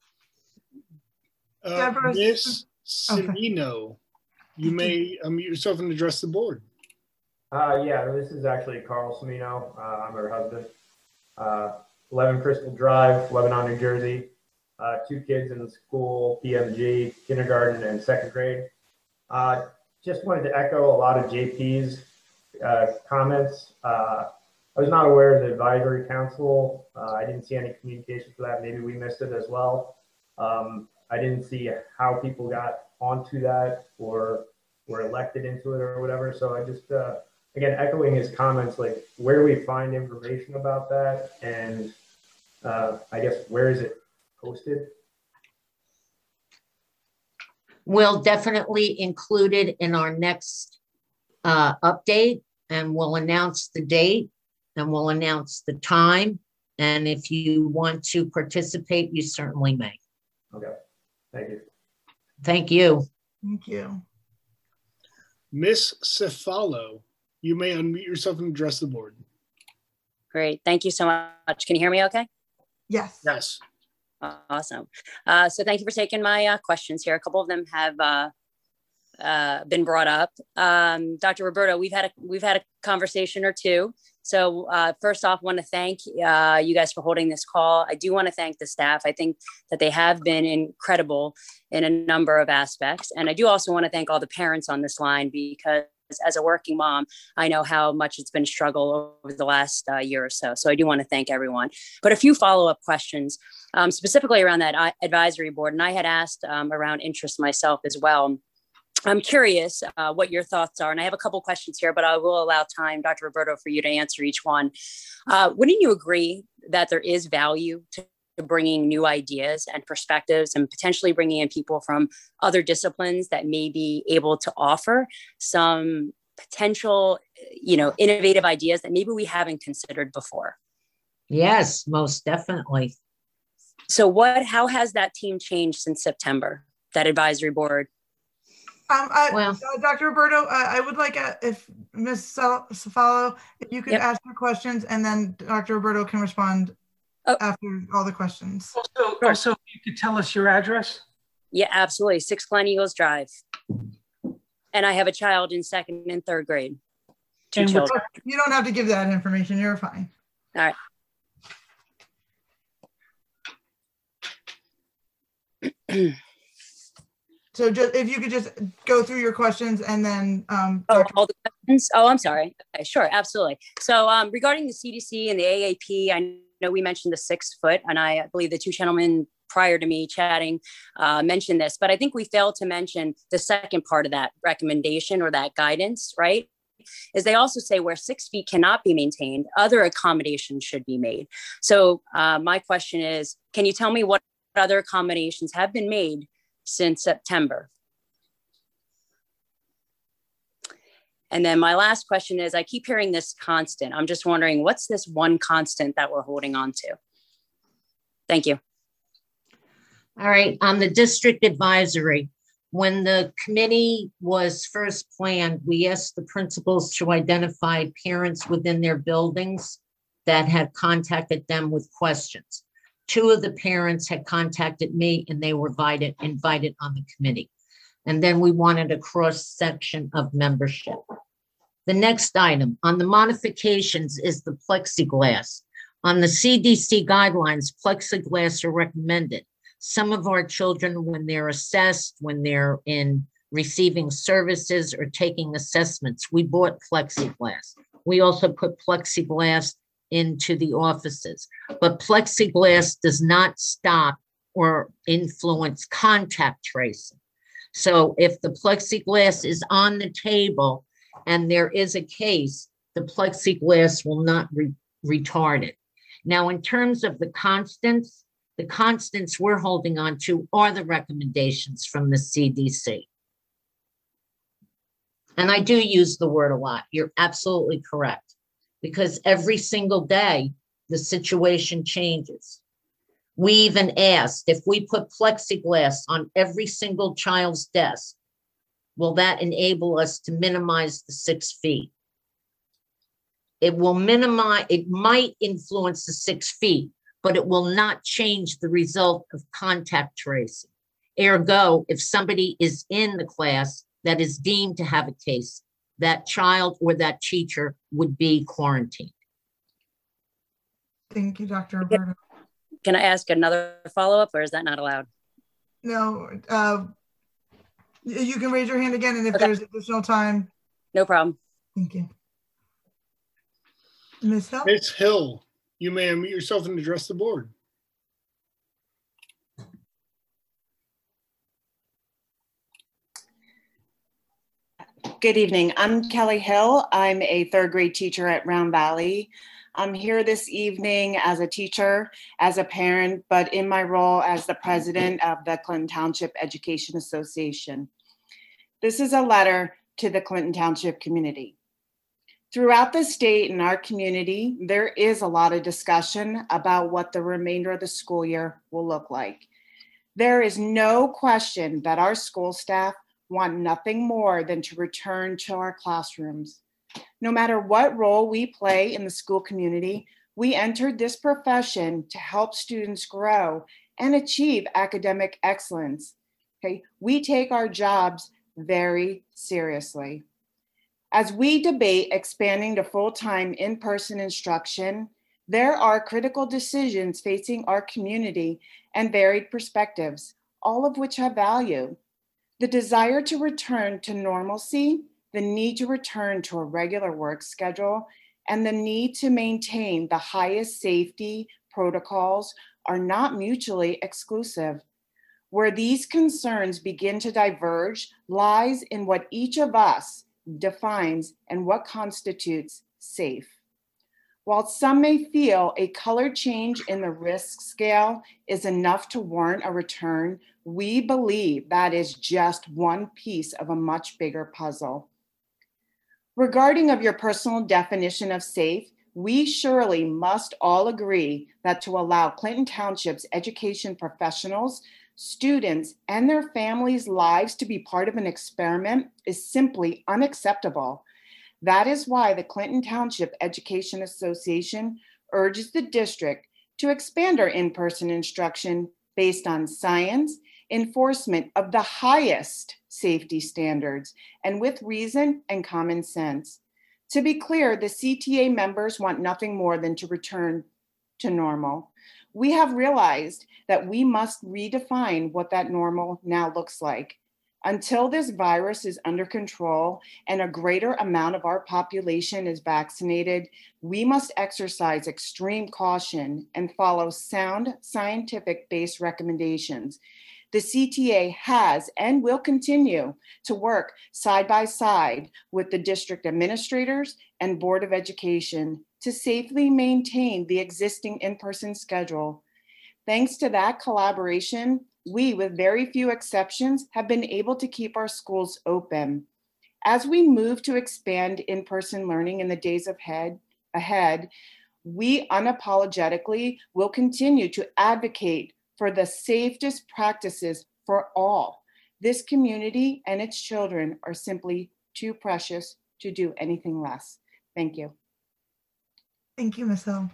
Ms. Cimino, you may unmute yourself and address the board. Yeah, this is actually Carl Cimino. I'm her husband. 11 Crystal Drive, Lebanon, New Jersey. 2 kids in the school, PMG, kindergarten and 2nd grade. Just wanted to echo a lot of JP's comments. I was not aware of the advisory council. I didn't see any communication for that. Maybe we missed it as well. I didn't see how people got onto that or were elected into it or whatever. So I just, again, echoing his comments, like where do we find information about that? And I guess, where is it posted? We'll definitely include it in our next update, and we'll announce the date and we'll announce the time. And if you want to participate, you certainly may. Okay, thank you. Thank you. Thank you. Miss Cefalo, you may unmute yourself and address the board. Great, thank you so much. Can you hear me okay? Yes. Yes. Awesome. So thank you for taking my questions here. A couple of them have been brought up. Dr. Roberto, we've had a conversation or two. So first off, want to thank you guys for holding this call. I do want to thank the staff. I think that they have been incredible in a number of aspects. And I do also want to thank all the parents on this line, because as a working mom, I know how much it's been a struggle over the last year or so. So I do want to thank everyone. But a few follow-up questions, specifically around that advisory board. And I had asked around interest myself as well. I'm curious what your thoughts are. And I have a couple questions here, but I will allow time, Dr. Roberto, for you to answer each one. Wouldn't you agree that there is value to bringing new ideas and perspectives and potentially bringing in people from other disciplines that may be able to offer some potential, innovative ideas that maybe we haven't considered before? Yes, most definitely. So how has that team changed since September that advisory board. Dr. Roberto, I would like if Ms. Cefalo, if you could ask your questions and then Dr. Roberto can respond after all the questions. Also, you could tell us your address? Yeah, absolutely. 6 Glen Eagles Drive. And I have a child in 2nd and 3rd grade. 2 children. You don't have to give that information. You're fine. All right. So just if you could just go through your questions and then all the questions. Oh, I'm sorry. Okay, sure, absolutely. So regarding the CDC and the AAP, I know we mentioned the 6 foot, and I believe the 2 gentlemen prior to me chatting mentioned this, but I think we failed to mention the second part of that recommendation or that guidance, right? Is they also say where 6 feet cannot be maintained, other accommodations should be made. So my question is, can you tell me what other accommodations have been made since September? And then my last question is, I keep hearing this constant. I'm just wondering, what's this one constant that we're holding on to? Thank you. All right, on the district advisory, when the committee was first planned, we asked the principals to identify parents within their buildings that had contacted them with questions. 2 of the parents had contacted me and they were invited on the committee. And then we wanted a cross section of membership. The next item on the modifications is the plexiglass. On the CDC guidelines, plexiglass are recommended. Some of our children, when they're assessed, when they're in receiving services or taking assessments, we bought plexiglass. We also put plexiglass into the offices, but plexiglass does not stop or influence contact tracing. So if the plexiglass is on the table and there is a case, the plexiglass will not retard it. Now, in terms of the constants we're holding on to are the recommendations from the CDC. And I do use the word a lot. You're absolutely correct, because every single day, the situation changes. We even asked if we put plexiglass on every single child's desk, will that enable us to minimize the 6 feet? It might influence the 6 feet, but it will not change the result of contact tracing. Ergo, if somebody is in the class that is deemed to have a case, that child or that teacher would be quarantined. Thank you, Dr. Roberto. Can I ask another follow-up, or is that not allowed? No, you can raise your hand again, and if there's additional time. No problem. Thank you. Ms. Hill? Ms. Hill, you may unmute yourself and address the board. Good evening. I'm Kelly Hill. I'm a 3rd grade teacher at Round Valley. I'm here this evening as a teacher, as a parent, but in my role as the president of the Clinton Township Education Association. This is a letter to the Clinton Township community. Throughout the state and our community, there is a lot of discussion about what the remainder of the school year will look like. There is no question that our school staff want nothing more than to return to our classrooms. No matter what role we play in the school community, we entered this profession to help students grow and achieve academic excellence. Okay, we take our jobs very seriously. As we debate expanding to full-time in-person instruction, there are critical decisions facing our community and varied perspectives, all of which have value. The desire to return to normalcy, the need to return to a regular work schedule, and the need to maintain the highest safety protocols are not mutually exclusive. Where these concerns begin to diverge lies in what each of us defines and what constitutes safe. While some may feel a color change in the risk scale is enough to warrant a return, we believe that is just one piece of a much bigger puzzle. Regarding of your personal definition of safe, We surely must all agree that to allow Clinton Township's education professionals, students, and their families' lives to be part of an experiment is simply unacceptable. That is why the Clinton Township Education Association urges the district to expand our in-person instruction based on science, enforcement of the highest safety standards, and with reason and common sense. To be clear, the CTA members want nothing more than to return to normal. We have realized that we must redefine what that normal now looks like. Until this virus is under control and a greater amount of our population is vaccinated, we must exercise extreme caution and follow sound scientific-based recommendations. The CTA has and will continue to work side by side with the district administrators and Board of Education to safely maintain the existing in-person schedule. Thanks to that collaboration, we, with very few exceptions, have been able to keep our schools open. As we move to expand in-person learning in the days ahead, we unapologetically will continue to advocate for the safest practices for all. This community and its children are simply too precious to do anything less. Thank you. Thank you, Ms. Hill.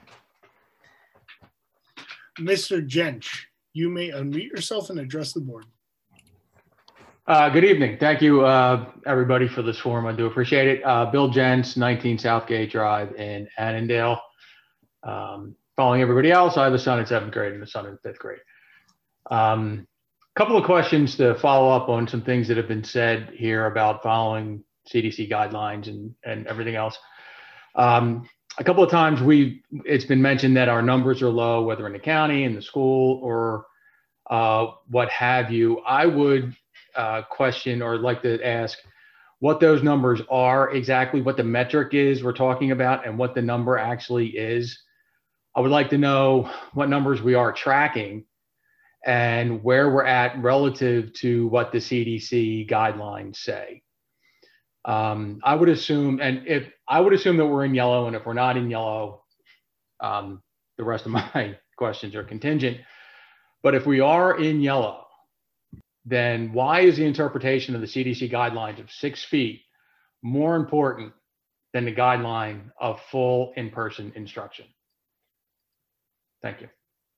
Mr. Jench, you may unmute yourself and address the board. Good evening. Thank you, everybody, for this forum. I do appreciate it. Bill Jentz, 19 Southgate Drive in Annandale. Following everybody else, I have a son in 7th grade and a son in 5th grade. Couple of questions to follow up on some things that have been said here about following CDC guidelines and everything else. A couple of times it's been mentioned that our numbers are low, whether in the county, in the school, or what have you. I would question or like to ask what those numbers are exactly, what the metric is we're talking about, and what the number actually is. I would like to know what numbers we are tracking and where we're at relative to what the CDC guidelines say. I would assume that we're in yellow, and if we're not in yellow, the rest of my questions are contingent. But if we are in yellow, then why is the interpretation of the CDC guidelines of 6 feet more important than the guideline of full in-person instruction? Thank you.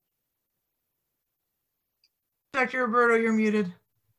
Dr. Roberto, you're muted.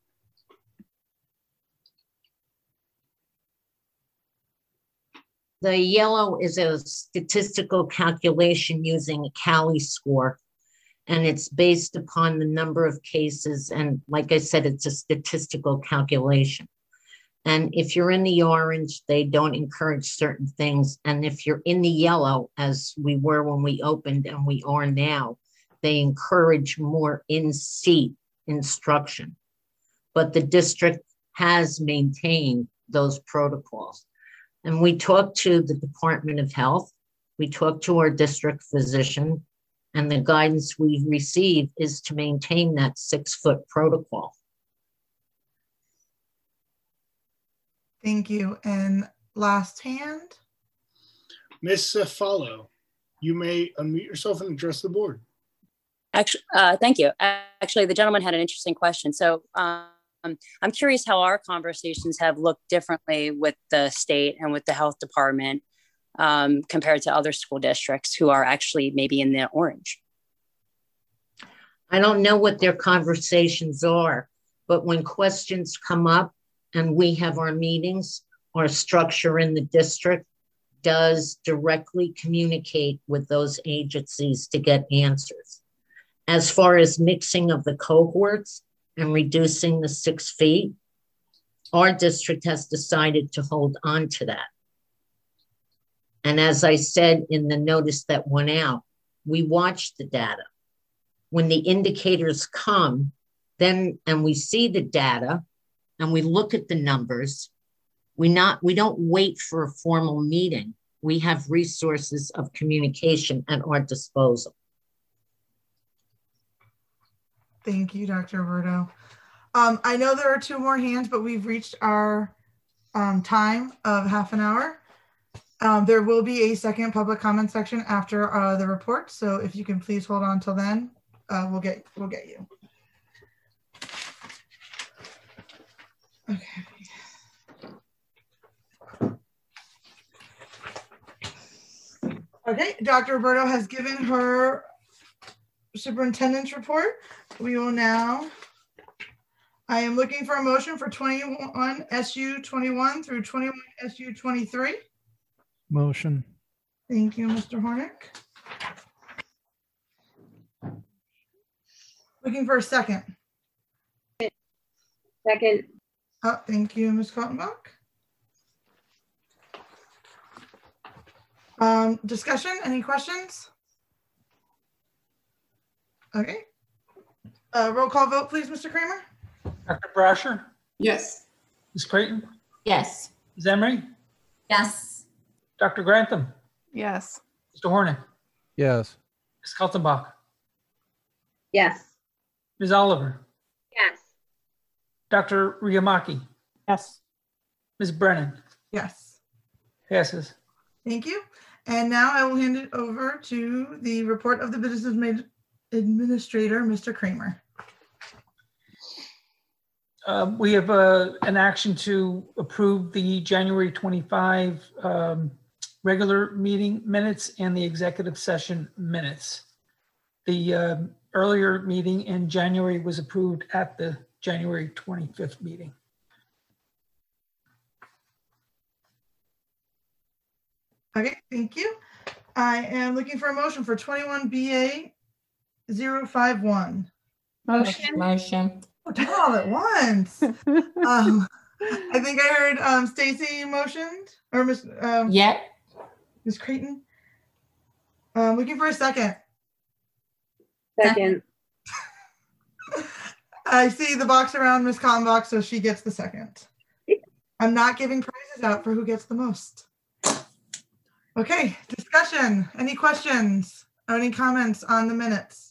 The yellow is a statistical calculation using a Cali score, and it's based upon the number of cases. And like I said, it's a statistical calculation. And if you're in the orange, they don't encourage certain things. And if you're in the yellow, as we were when we opened and we are now, they encourage more in-seat instruction. But the district has maintained those protocols. And we talked to the Department of Health, we talked to our district physician, and the guidance we received is to maintain that 6-foot protocol. Thank you. And last hand. Ms. Follow, you may unmute yourself and address the board. Actually, thank you. Actually, the gentleman had an interesting question. So I'm curious how our conversations have looked differently with the state and with the health department compared to other school districts who are actually maybe in the orange. I don't know what their conversations are, but when questions come up and we have our meetings, our structure in the district does directly communicate with those agencies to get answers. As far as mixing of the cohorts and reducing the 6 feet, our district has decided to hold on to that. And as I said in the notice that went out, we watch the data. When the indicators come, then, and we see the data and we look at the numbers, we don't wait for a formal meeting. We have resources of communication at our disposal. Thank you, Dr. Roberto. I know there are 2 more hands, but we've reached our time of half an hour. There will be a second public comment section after the report. So if you can please hold on till then, we'll get you. Okay. Okay, Dr. Roberto has given her superintendent's report. We will now, I am looking for a motion for 21 SU 21 through 21 SU 23. Motion. Thank you, Mr. Hornick. Looking for a second. Second. Oh, thank you, Ms. Kaltenbach. Discussion, any questions? Okay. Roll call vote, please, Mr. Kramer. Dr. Brasher? Yes. Ms. Creighton? Yes. Ms. Emery? Yes. Dr. Grantham? Yes. Mr. Hornick? Yes. Ms. Kaltenbach? Yes. Ms. Oliver? Yes. Dr. Riamaki? Yes. Ms. Brennan? Yes. Passes. Thank you. And now I will hand it over to the report of the business administrator, Mr. Kramer. We have an action to approve the January 25 regular meeting minutes and the executive session minutes. The earlier meeting in January was approved at the January 25th meeting. Okay, thank you. I am looking for a motion for 21 BA 051. Motion. Oh, do it all at once. I think I heard Stacy motioned or Miss Miss Creighton. Looking for a second. Second. I see the box around Miss Kaltenbach, so she gets the second. I'm not giving prizes out for who gets the most. Okay, discussion. Any questions or any comments on the minutes?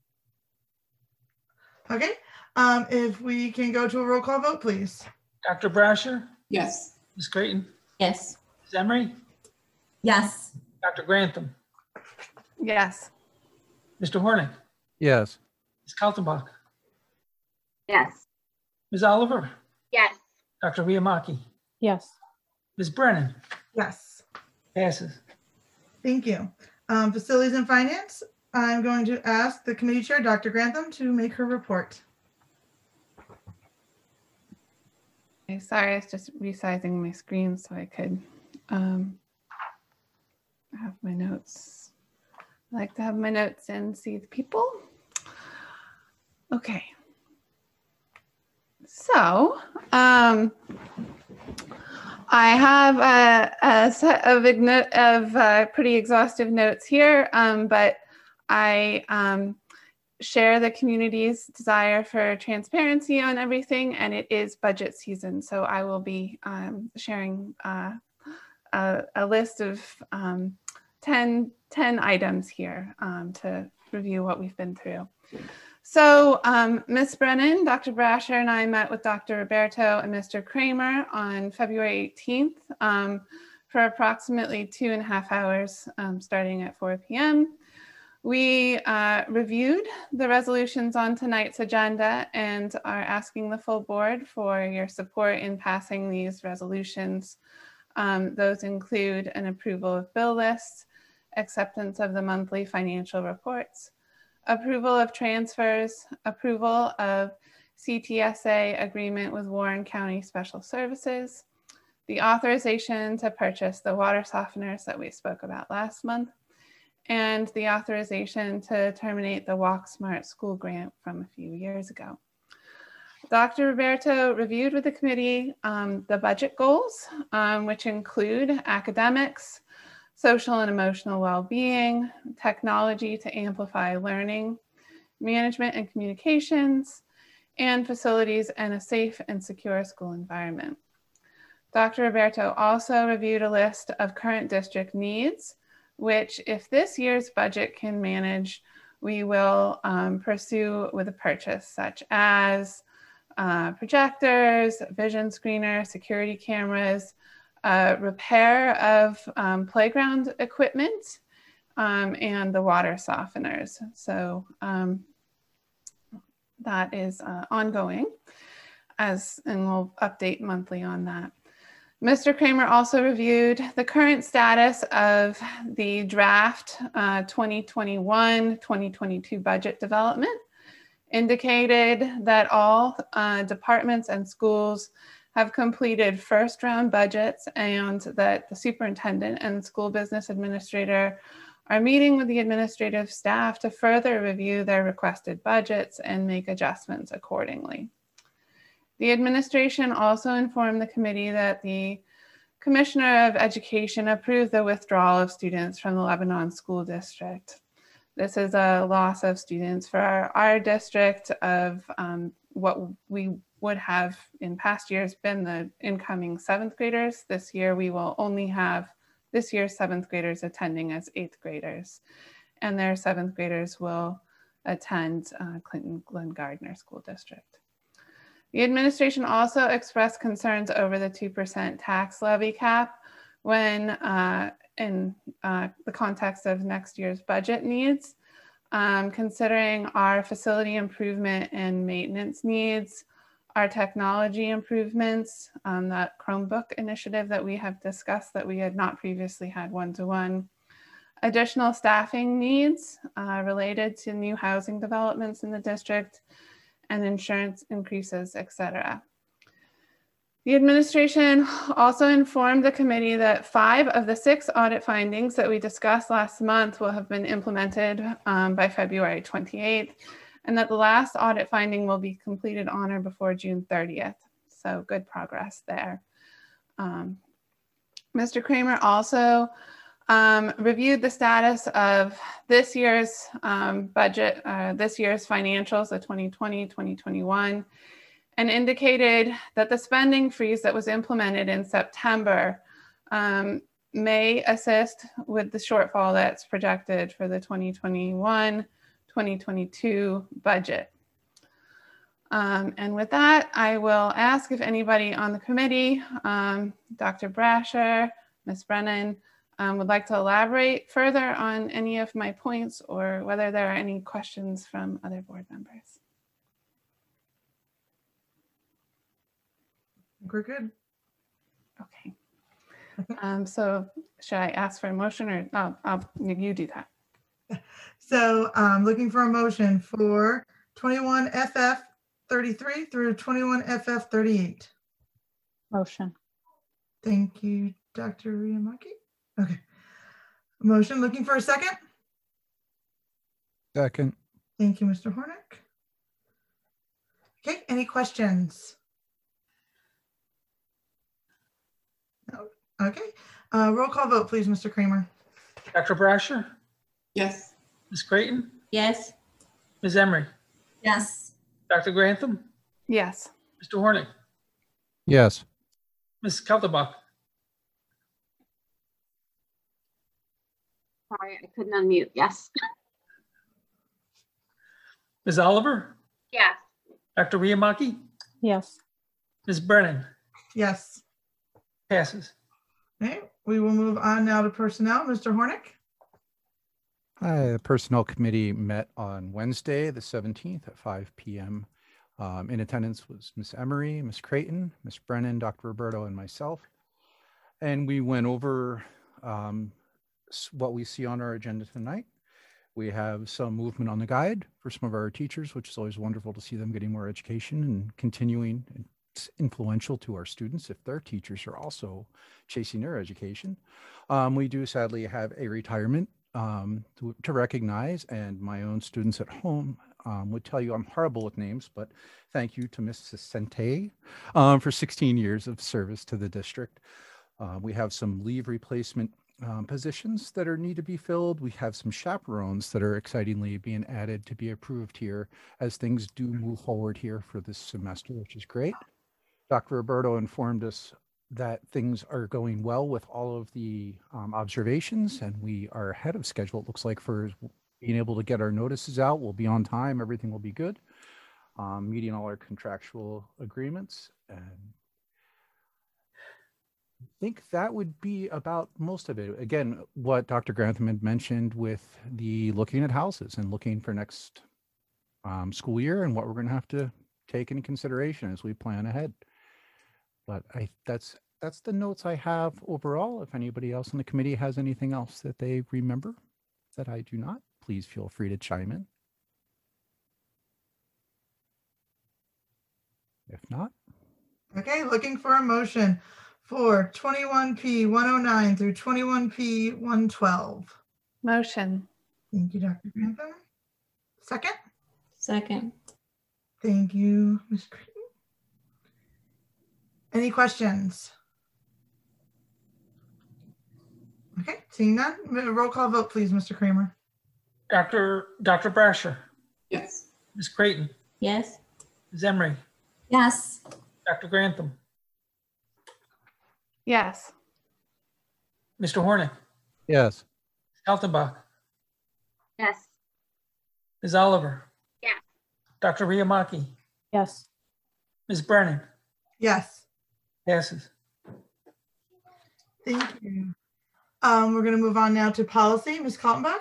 Okay, if we can go to a roll call vote, please. Dr. Brasher? Yes. Ms. Creighton? Yes. Ms. Emery? Yes. Dr. Grantham? Yes. Mr. Hornick? Yes. Ms. Kaltenbach? Yes. Ms. Oliver? Yes. Dr. Riamaki? Yes. Ms. Brennan? Yes. Passes. Thank you. Facilities and Finance, I'm going to ask the committee chair, Dr. Grantham, to make her report. Okay, sorry, I was just resizing my screen so I could have my notes. I like to have my notes and see the people. Okay. So, I have a set of pretty exhaustive notes here, but I share the community's desire for transparency on everything, and it is budget season. So I will be sharing a list of 10 items here to review what we've been through. So Ms. Brennan, Dr. Brasher, and I met with Dr. Roberto and Mr. Kramer on February 18th for approximately 2.5 hours, starting at 4 p.m. We reviewed the resolutions on tonight's agenda and are asking the full board for your support in passing these resolutions. Those include an approval of bill lists, acceptance of the monthly financial reports, approval of transfers, approval of CTSA agreement with Warren County Special Services, the authorization to purchase the water softeners that we spoke about last month, and the authorization to terminate the Walk Smart School grant from a few years ago. Dr. Roberto reviewed with the committee the budget goals, which include academics, social and emotional well-being, technology to amplify learning, management and communications, and facilities and a safe and secure school environment. Dr. Roberto also reviewed a list of current district needs, which if this year's budget can manage, we will pursue with a purchase, such as projectors, vision screeners, security cameras, repair of playground equipment, and the water softeners. So that is ongoing, and we'll update monthly on that. Mr. Kramer also reviewed the current status of the draft 2021-2022 budget development, indicated that all departments and schools have completed first round budgets, and that the superintendent and school business administrator are meeting with the administrative staff to further review their requested budgets and make adjustments accordingly. The administration also informed the committee that the Commissioner of Education approved the withdrawal of students from the Lebanon School District. This is a loss of students for our district of what we would have in past years been the incoming 7th graders. This year we will only have this year's 7th graders attending as 8th graders, and their 7th graders will attend Clinton Glen Gardner School District. The administration also expressed concerns over the 2% tax levy cap when in the context of next year's budget needs, considering our facility improvement and maintenance needs, our technology improvements, that Chromebook initiative that we have discussed that we had not previously had one-to-one, additional staffing needs related to new housing developments in the district, and insurance increases, etc. The administration also informed the committee that 5 of the 6 audit findings that we discussed last month will have been implemented by February 28th, and that the last audit finding will be completed on or before June 30th. So good progress there. Mr. Kramer also reviewed the status of this year's budget, this year's financials, the 2020-2021, and indicated that the spending freeze that was implemented in September may assist with the shortfall that's projected for the 2021-2022 budget. And with that, I will ask if anybody on the committee, Dr. Brasher, Ms. Brennan, would like to elaborate further on any of my points, or whether there are any questions from other board members. We're good. Okay. So should I ask for a motion, or you do that? So looking for a motion for 21 FF 33 through 21 FF 38. Motion. Thank you, Dr. Riamaki. Okay. Motion, looking for a second? Second. Thank you, Mr. Hornick. Okay, any questions? No. Okay, roll call vote, please, Mr. Kramer. Dr. Brasher? Yes. Ms. Creighton? Yes. Ms. Emery? Yes. Dr. Grantham? Yes. Mr. Hornick? Yes. Ms. Kelterbach? Sorry, I couldn't unmute. Yes. Ms. Oliver? Yes. Dr. Riamaki? Yes. Ms. Brennan? Yes. Passes. Okay, we will move on now to personnel. Mr. Hornick? Hi, the Personnel Committee met on Wednesday, the 17th at 5 p.m. In attendance was Ms. Emery, Ms. Creighton, Ms. Brennan, Dr. Roberto, and myself. And we went over what we see on our agenda tonight. We have some movement on the guide for some of our teachers, which is always wonderful to see them getting more education and continuing. It's influential to our students if their teachers are also chasing their education. We do sadly have a retirement to recognize, and my own students at home would tell you I'm horrible with names, but thank you to Mrs. Sente for 16 years of service to the district. We have some leave replacement positions that need to be filled. We have some chaperones that are excitingly being added to be approved here as things do move forward here for this semester, which is great. Dr. Roberto informed us that things are going well with all of the observations, and we are ahead of schedule, it looks like, for being able to get our notices out. We'll be on time, everything will be good, meeting all our contractual agreements. And think that would be about most of it. Again, what Dr. Grantham had mentioned with the looking at houses and looking for next school year and what we're going to have to take into consideration as we plan ahead. But that's the notes I have overall. If anybody else on the committee has anything else that they remember that I do not, please feel free to chime in. If not. Okay, looking for a motion for 21P 109 through 21P 112. Motion. Thank you, Dr. Grantham. Second? Second. Thank you, Ms. Creighton. Any questions? Okay, seeing none, roll call vote, please, Mr. Kramer. Dr. Brasher. Yes. Ms. Creighton. Yes. Ms. Emery. Yes. Dr. Grantham. Yes. Mr. Hornick. Yes. Kaltenbach. Yes. Ms. Oliver. Yes. Dr. Riamaki. Yes. Ms. Brennan. Yes. Passes. Thank you. We're going to move on now to policy. Ms. Kaltenbach.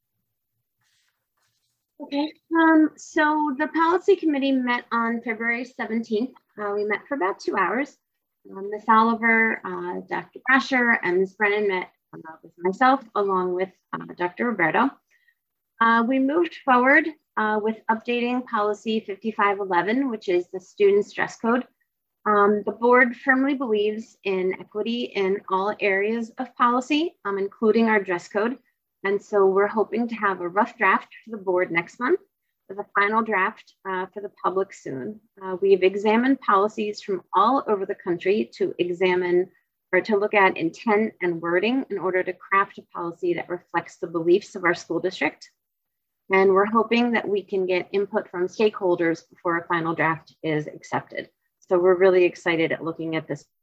Okay, so the policy committee met on February 17th. We met for about 2 hours. Ms. Oliver, Dr. Brasher, and Ms. Brennan met with myself along with Dr. Roberto. We moved forward with updating policy 5511, which is the student's dress code. The board firmly believes in equity in all areas of policy, including our dress code. And so we're hoping to have a rough draft for the board next month with a final draft for the public soon. We've examined policies from all over the country to examine or to look at intent and wording in order to craft a policy that reflects the beliefs of our school district. And we're hoping that we can get input from stakeholders before a final draft is accepted. So we're really excited at looking at this.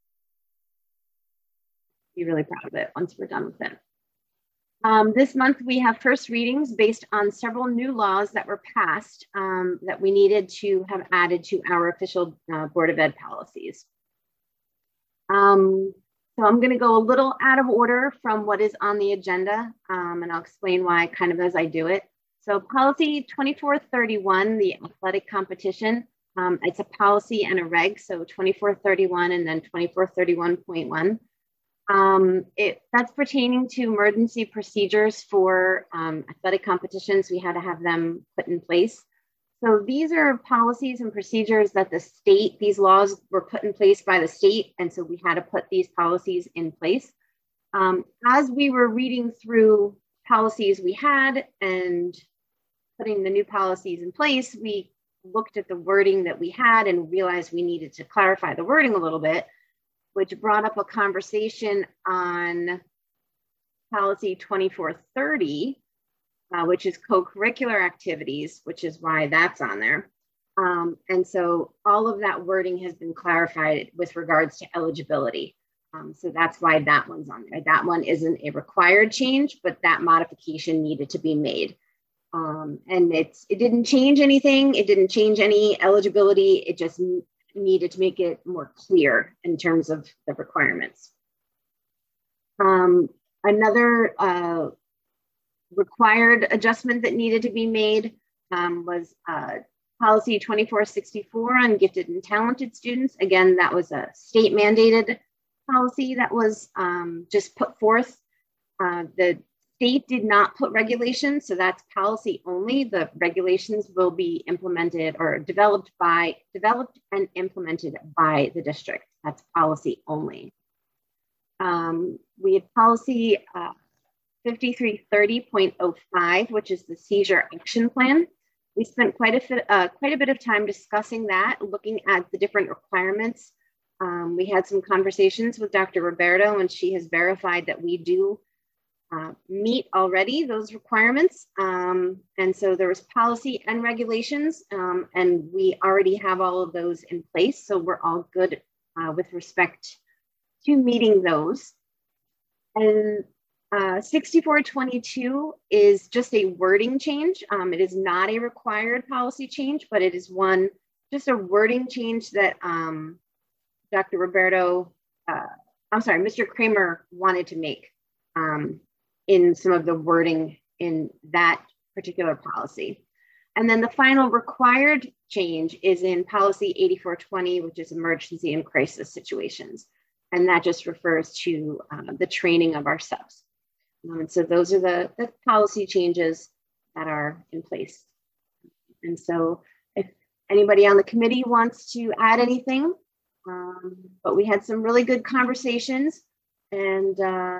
Be really proud of it once we're done with it. This month we have first readings based on several new laws that were passed that we needed to have added to our official Board of Ed policies. So I'm going to go a little out of order from what is on the agenda, and I'll explain why kind of as I do it. So policy 2431, the athletic competition, it's a policy and a reg, so 2431 and then 2431.1. That's pertaining to emergency procedures for athletic competitions. We had to have them put in place. So these are policies and procedures that the state, these laws were put in place by the state. And so we had to put these policies in place. As we were reading through policies we had and putting the new policies in place, we looked at the wording that we had and realized we needed to clarify the wording a little bit, which brought up a conversation on policy 2430, which is co-curricular activities, which is why that's on there. And so all of that wording has been clarified with regards to eligibility. So that's why that one's on there. That one isn't a required change, but that modification needed to be made. And it didn't change anything. It didn't change any eligibility. It just needed to make it more clear in terms of the requirements. Another required adjustment that needed to be made was policy 2464 on gifted and talented students. Again, that was a state mandated policy that was just put forth. The state did not put regulations, so that's policy only. The regulations will be implemented or developed and implemented by the district. That's policy only. We had policy 5330.05, which is the seizure action plan. We spent quite a bit of time discussing that, looking at the different requirements. We had some conversations with Dr. Roberto, and she has verified that we do meet already those requirements. And so there was policy and regulations, and we already have all of those in place. So we're all good with respect to meeting those. And 6422 is just a wording change. It is not a required policy change, but it is just a wording change that Dr. Roberto Mr. Kramer wanted to make in some of the wording in that particular policy. And then the final required change is in policy 8420, which is emergency and crisis situations. And that just refers to the training of our subs. So those are the policy changes that are in place. And so if anybody on the committee wants to add anything, but we had some really good conversations, and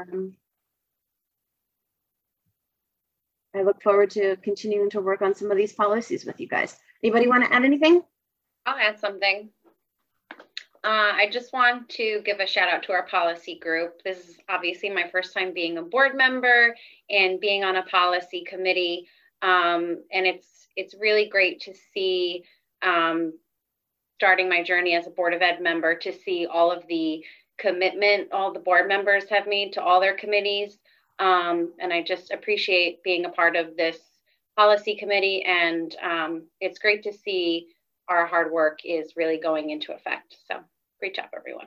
I look forward to continuing to work on some of these policies with you guys. Anybody want to add anything? I'll add something. I just want to give a shout out to our policy group. This is obviously my first time being a board member and being on a policy committee. And it's really great to see, starting my journey as a Board of Ed member, to see all of the commitment all the board members have made to all their committees. And I just appreciate being a part of this policy committee. And it's great to see our hard work is really going into effect. So great job, everyone.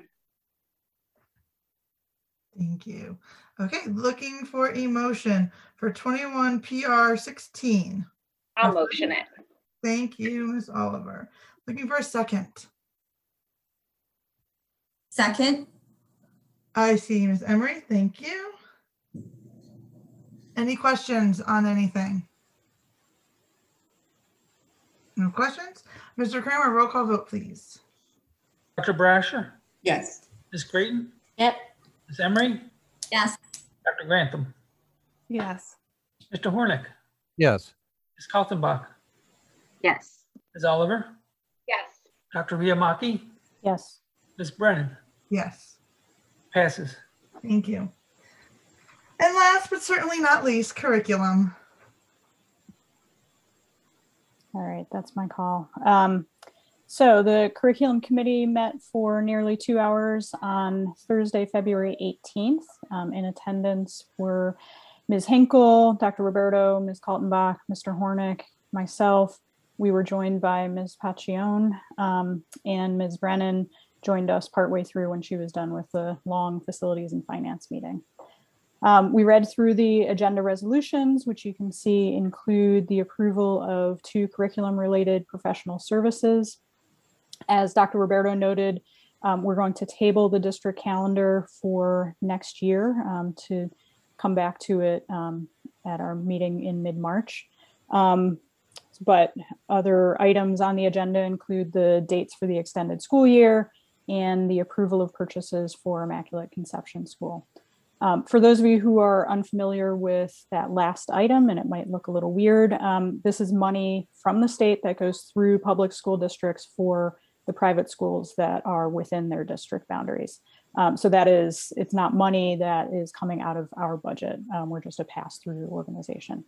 Thank you. Okay, looking for a motion for 21 PR 16. I'll motion it. Thank you, Ms. Oliver. Looking for a second. Second. I see Ms. Emery. Thank you. Any questions on anything? No questions? Mr. Kramer, roll call vote, please. Dr. Brasher? Yes. Ms. Creighton? Yep. Ms. Emery? Yes. Dr. Grantham? Yes. Mr. Hornick? Yes. Ms. Kaltenbach? Yes. Ms. Oliver? Yes. Dr. Viamaki? Yes. Ms. Brennan? Yes. Passes. Thank you. And last but certainly not least, curriculum. All right, that's my call. So the curriculum committee met for nearly 2 hours on Thursday, February 18th. In attendance were Ms. Hinkle, Dr. Roberto, Ms. Kaltenbach, Mr. Hornick, myself. We were joined by Ms. Pacione, and Ms. Brennan joined us partway through when she was done with the long facilities and finance meeting. We read through the agenda resolutions, which you can see include the approval of 2 curriculum-related professional services. As Dr. Roberto noted, we're going to table the district calendar for next year to come back to it at our meeting in mid-March. But other items on the agenda include the dates for the extended school year and the approval of purchases for Immaculate Conception School. For those of you who are unfamiliar with that last item, and it might look a little weird, this is money from the state that goes through public school districts for the private schools that are within their district boundaries. So that is, it's not money that is coming out of our budget. We're just a pass-through organization.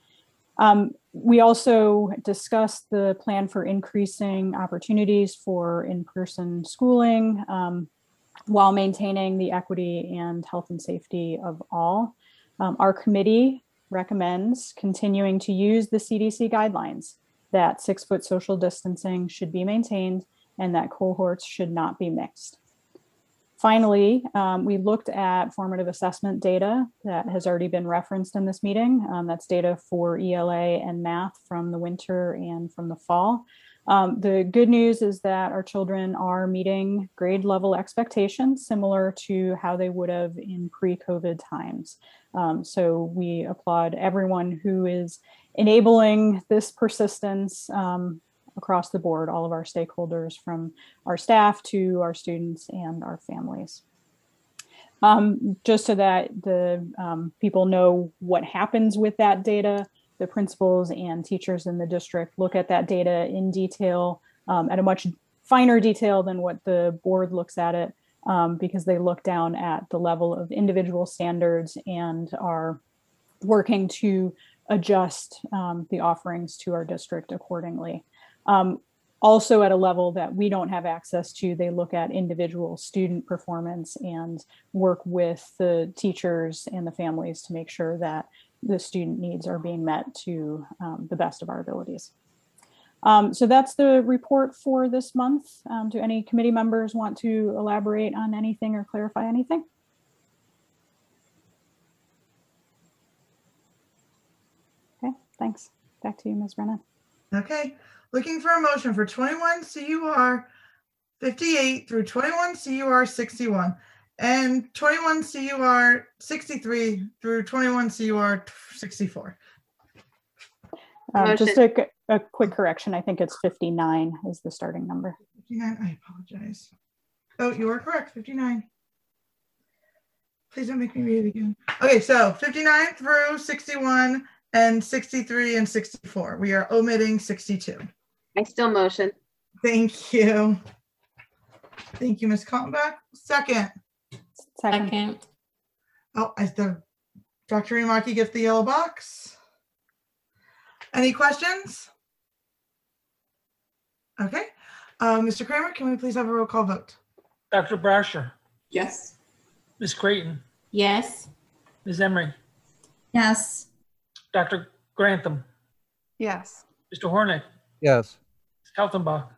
We also discussed the plan for increasing opportunities for in-person schooling, while maintaining the equity and health and safety of all. Our committee recommends continuing to use the CDC guidelines that 6-foot social distancing should be maintained and that cohorts should not be mixed. Finally, we looked at formative assessment data that has already been referenced in this meeting. That's data for ELA and math from the winter and from the fall. The good news is that our children are meeting grade level expectations similar to how they would have in pre-COVID times. So we applaud everyone who is enabling this persistence across the board, all of our stakeholders, from our staff to our students and our families. Just so that the people know what happens with that data, the principals and teachers in the district look at that data in detail, at a much finer detail than what the board looks at it, because they look down at the level of individual standards and are working to adjust the offerings to our district accordingly. Also at a level that we don't have access to, they look at individual student performance and work with the teachers and the families to make sure that the student needs are being met to the best of our abilities. So that's the report for this month. Do any committee members want to elaborate on anything or clarify anything? Okay, thanks. Back to you, Ms. Brennan. Okay, looking for a motion for 21 CUR 58 through 21 CUR 61 and 21 CUR 63 through 21 CUR 64. Just a quick correction. I think it's 59 is the starting number. 59, I apologize. Oh, you are correct, 59. Please don't make me read it again. Okay, so 59 through 61 and 63 and 64. We are omitting 62. I still motion. Thank you. Thank you, Ms. Kaltenbach. Second. Oh, Dr. Imaki gets the yellow box. Any questions? Okay. Mr. Kramer, can we please have a roll call vote? Dr. Brasher, Yes. Ms. Creighton, Yes. Ms. Emery, Yes. Dr. Grantham, Yes. Mr. Hornick, Yes. Ms. Kaltenbach,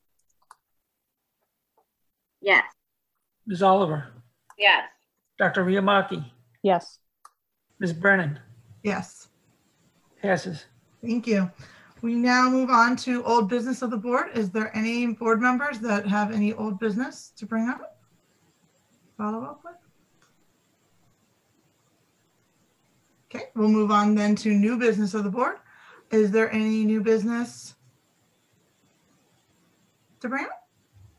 Yes. Ms. Oliver, Yes. Dr. Riamaki, Yes. Ms. Brennan, Yes. passes. Thank you. We now move on to old business of the board. Is there any board members that have any old business to bring up? Follow up with? Okay, we'll move on then to new business of the board. Is there any new business to bring up?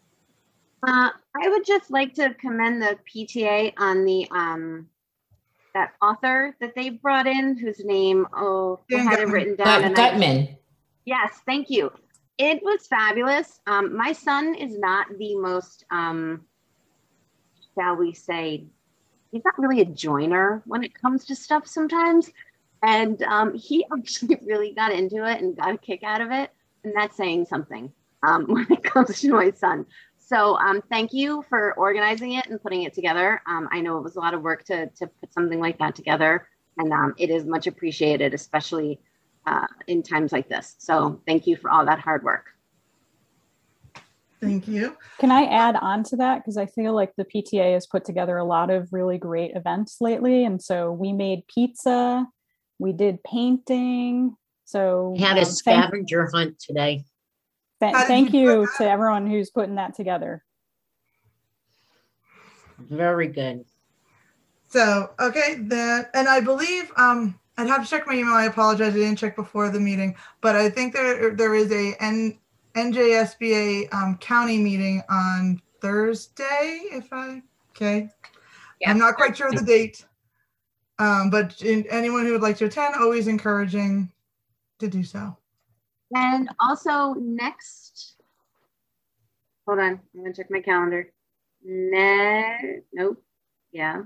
I would just like to commend the PTA on the that author that they brought in, whose name I had it written down. Gutman. Yes, thank you. It was fabulous. My son is not the most, shall we say, he's not really a joiner when it comes to stuff sometimes. And he actually really got into it and got a kick out of it. And that's saying something when it comes to my son. So thank you for organizing it and putting it together. I know it was a lot of work to put something like that together. And it is much appreciated, especially in times like this. So thank you for all that hard work. Thank you. Can I add on to that? Because I feel like the PTA has put together a lot of really great events lately. And so we made pizza, we did painting. So We had a scavenger hunt today. Thank you to everyone who's putting that together. Very good. So, okay, and I believe, I'd have to check my email. I apologize. I didn't check before the meeting, but I think there is a NJSBA county meeting on Thursday, okay. Yeah. I'm not quite sure of the date, but anyone who would like to attend, always encouraging to do so. And also hold on, I'm gonna check my calendar. Nope, yeah.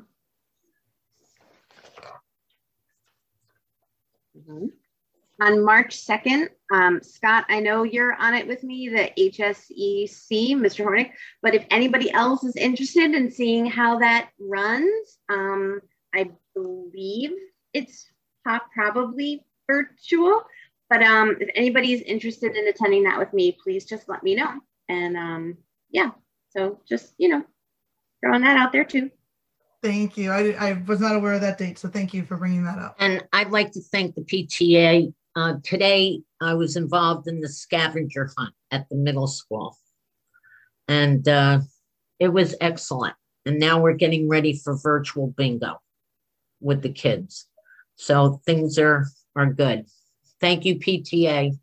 On March 2nd, Scott, I know you're on it with me, the HSEC, Mr. Hornick, but if anybody else is interested in seeing how that runs, I believe it's probably virtual, but if anybody is interested in attending that with me, please just let me know. And yeah, so just, throwing that out there too. Thank you. I was not aware of that date, so thank you for bringing that up. And I'd like to thank the PTA. Today, I was involved in the scavenger hunt at the middle school. And it was excellent. And now we're getting ready for virtual bingo with the kids. So things are good. Thank you, PTA.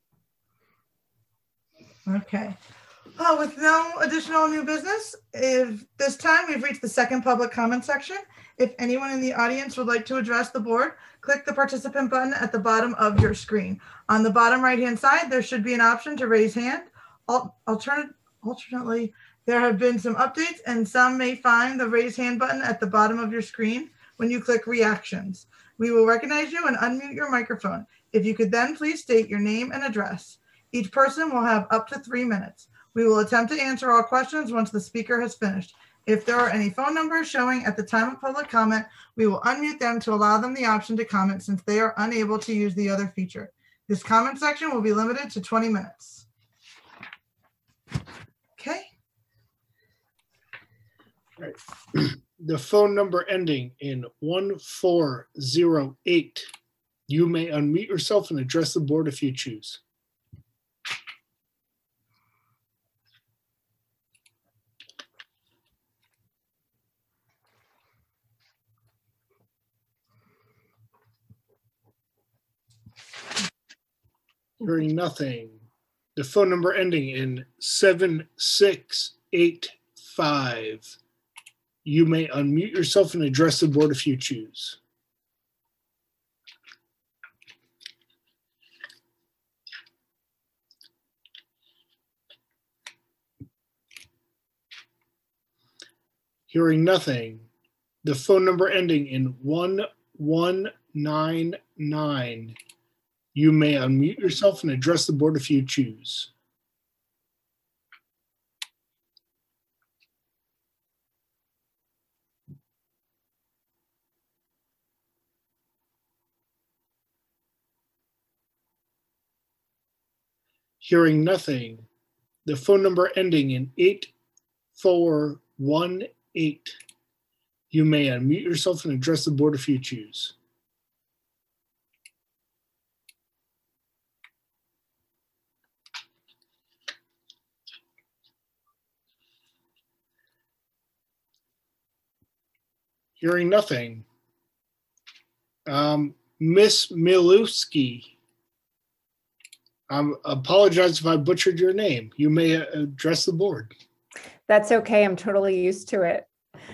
Okay. With no additional new business, if this time we've reached the second public comment section. If anyone in the audience would like to address the board, click the participant button at the bottom of your screen. On the bottom right-hand side, there should be an option to raise hand. Alternately, there have been some updates and some may find the raise hand button at the bottom of your screen when you click reactions. We will recognize you and unmute your microphone. If you could then please state your name and address. Each person will have up to 3 minutes. We will attempt to answer all questions once the speaker has finished. If there are any phone numbers showing at the time of public comment, we will unmute them to allow them the option to comment since they are unable to use the other feature. This comment section will be limited to 20 minutes. Okay. All right. The phone number ending in 1408. You may unmute yourself and address the board if you choose. Hearing nothing. The phone number ending in 7685. You may unmute yourself and address the board if you choose. Hearing nothing. The phone number ending in 1199. You may unmute yourself and address the board if you choose. Hearing nothing. The phone number ending in 8418. You may unmute yourself and address the board if you choose. Hearing nothing. Miss Milewski. I apologize if I butchered your name. You may address the board. That's okay. I'm totally used to it.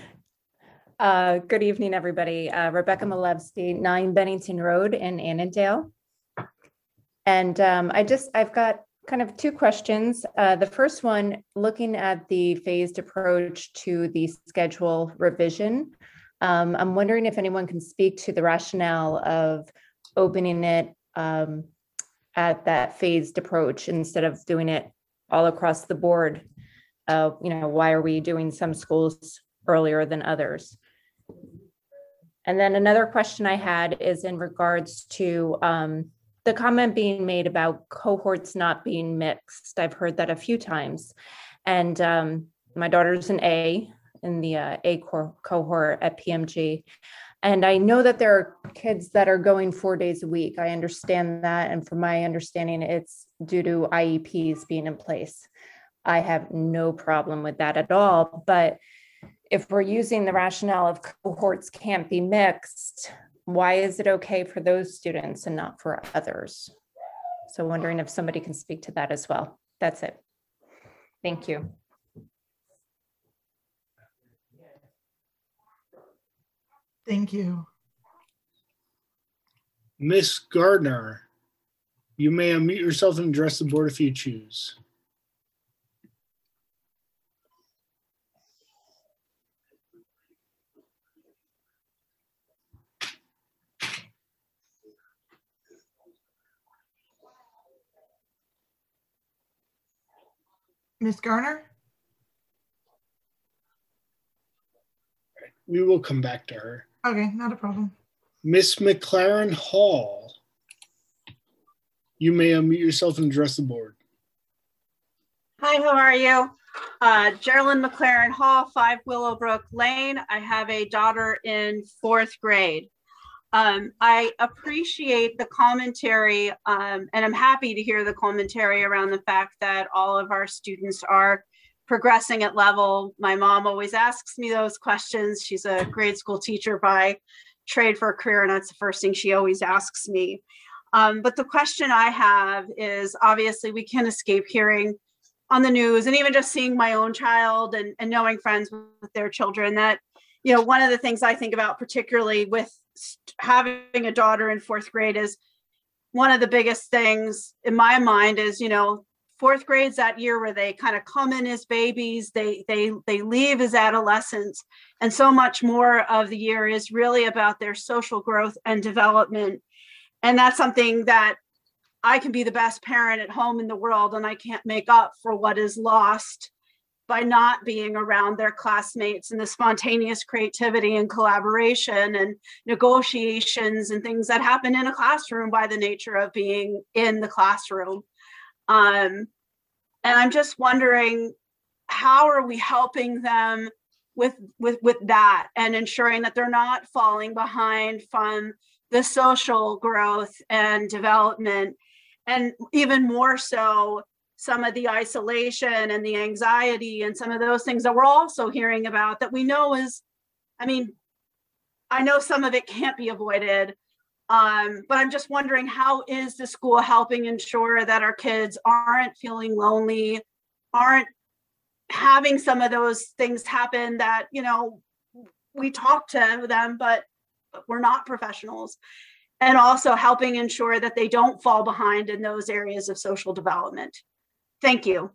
Good evening, everybody. Rebecca Milewski, 9 Bennington Road in Annandale. And I've got kind of two questions. The first one, looking at the phased approach to the schedule revision, I'm wondering if anyone can speak to the rationale of opening it at that phased approach instead of doing it all across the board. Why are we doing some schools earlier than others? And then another question I had is in regards to the comment being made about cohorts not being mixed. I've heard that a few times. And my daughter's an A in the A cohort at PMG. And I know that there are kids that are going 4 days a week. I understand that. And from my understanding, it's due to IEPs being in place. I have no problem with that at all. But if we're using the rationale of cohorts can't be mixed, why is it okay for those students and not for others? So wondering if somebody can speak to that as well. That's it. Thank you. Thank you. Miss Gardner, you may unmute yourself and address the board if you choose. Miss Garner? We will come back to her. Okay, not a problem. Miss McLaren Hall, you may unmute yourself and address the board. Hi, how are you? Geraldine McLaren Hall, 5 Willowbrook Lane. I have a daughter in 4th grade. I appreciate the commentary, and I'm happy to hear the commentary around the fact that all of our students are progressing at level. My mom always asks me those questions. She's a grade school teacher by trade for a career, and that's the first thing she always asks me. But the question I have is, obviously we can't escape hearing on the news and even just seeing my own child and knowing friends with their children that, one of the things I think about particularly with having a daughter in 4th grade is one of the biggest things in my mind is, 4th grade's that year where they kind of come in as babies, they leave as adolescents, and so much more of the year is really about their social growth and development. And that's something that I can be the best parent at home in the world, and I can't make up for what is lost by not being around their classmates and the spontaneous creativity and collaboration and negotiations and things that happen in a classroom by the nature of being in the classroom. And I'm just wondering, how are we helping them with that and ensuring that they're not falling behind from the social growth and development, and even more so, some of the isolation and the anxiety and some of those things that we're also hearing about that we know is, I mean, I know some of it can't be avoided, but I'm just wondering, how is the school helping ensure that our kids aren't feeling lonely, aren't having some of those things happen that, you know, we talk to them, but we're not professionals, and also helping ensure that they don't fall behind in those areas of social development. Thank you.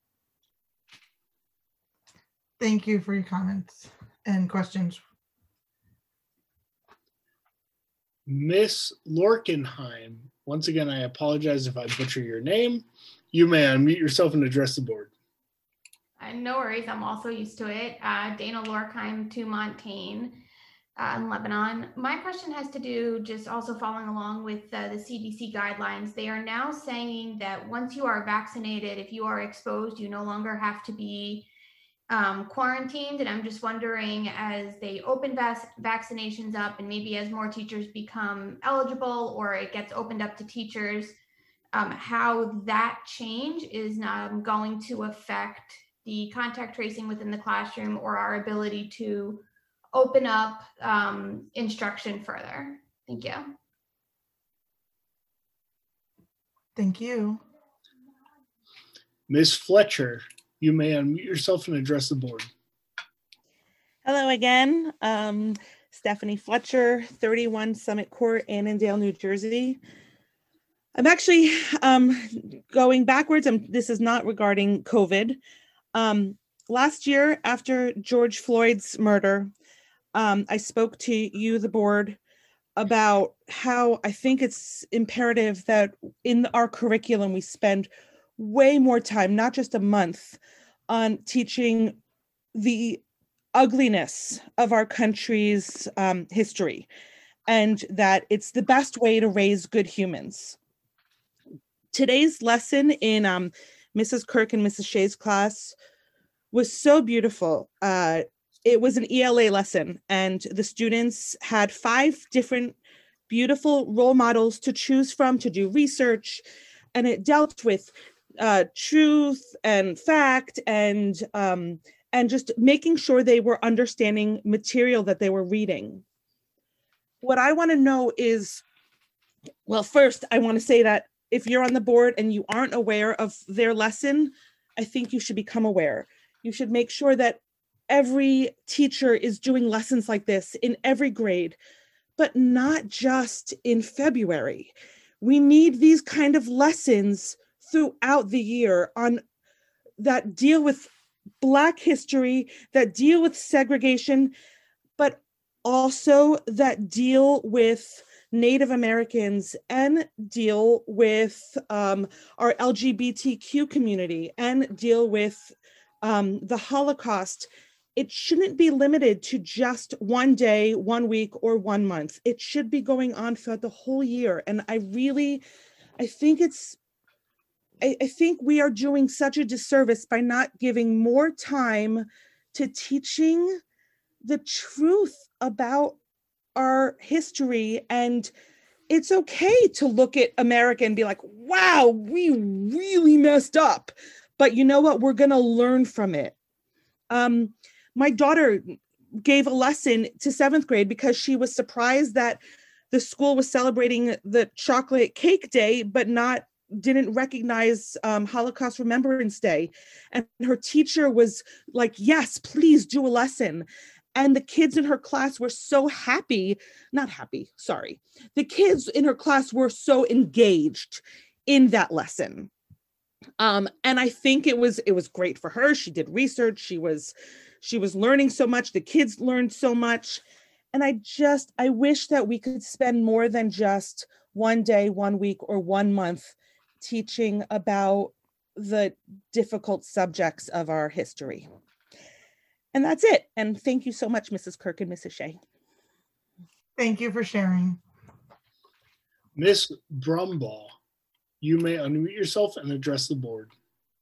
Thank you for your comments and questions. Miss Lorkenheim, once again, I apologize if I butcher your name. You may unmute yourself and address the board. No worries, I'm also used to it. Dana Lorkheim to Montaigne in Lebanon. My question has to do just also following along with the CDC guidelines. They are now saying that once you are vaccinated, if you are exposed, you no longer have to be quarantined. And I'm just wondering, as they open vaccinations up and maybe as more teachers become eligible or it gets opened up to teachers, how that change is going to affect the contact tracing within the classroom or our ability to open up instruction further. Thank you. Thank you. Ms. Fletcher, you may unmute yourself and address the board. Hello again. Stephanie Fletcher, 31 Summit Court, Annandale, New Jersey. I'm actually going backwards. This is not regarding COVID. Last year, after George Floyd's murder, I spoke to you, the board, about how I think it's imperative that in our curriculum, we spend way more time, not just a month, on teaching the ugliness of our country's history, and that it's the best way to raise good humans. Today's lesson in Mrs. Kirk and Mrs. Shea's class was so beautiful. It was an ELA lesson, and the students had 5 different beautiful role models to choose from to do research, and it dealt with truth and fact and just making sure they were understanding material that they were reading. What I want to know is, well, first, I want to say that if you're on the board and you aren't aware of their lesson, I think you should become aware. You should make sure that every teacher is doing lessons like this in every grade, but not just in February. We need these kind of lessons throughout the year on that deal with Black history, that deal with segregation, but also that deal with Native Americans and deal with our LGBTQ community and deal with the Holocaust. It shouldn't be limited to just one day, 1 week, or 1 month. It should be going on throughout the whole year. And I think we are doing such a disservice by not giving more time to teaching the truth about our history. And it's okay to look at America and be like, wow, we really messed up. But you know what? We're going to learn from it. My daughter gave a lesson to 7th grade because she was surprised that the school was celebrating the chocolate cake day, but didn't recognize Holocaust Remembrance Day. And her teacher was like, yes, please do a lesson. And the kids in her class were so happy, the kids in her class were so engaged in that lesson. And I think it was great for her. She did research. She was learning so much. The kids learned so much. And I wish that we could spend more than just 1 day, 1 week, or 1 month teaching about the difficult subjects of our history. And that's it. And thank you so much, Mrs. Kirk and Mrs. Shea. Thank you for sharing. Miss Brumbaugh, you may unmute yourself and address the board.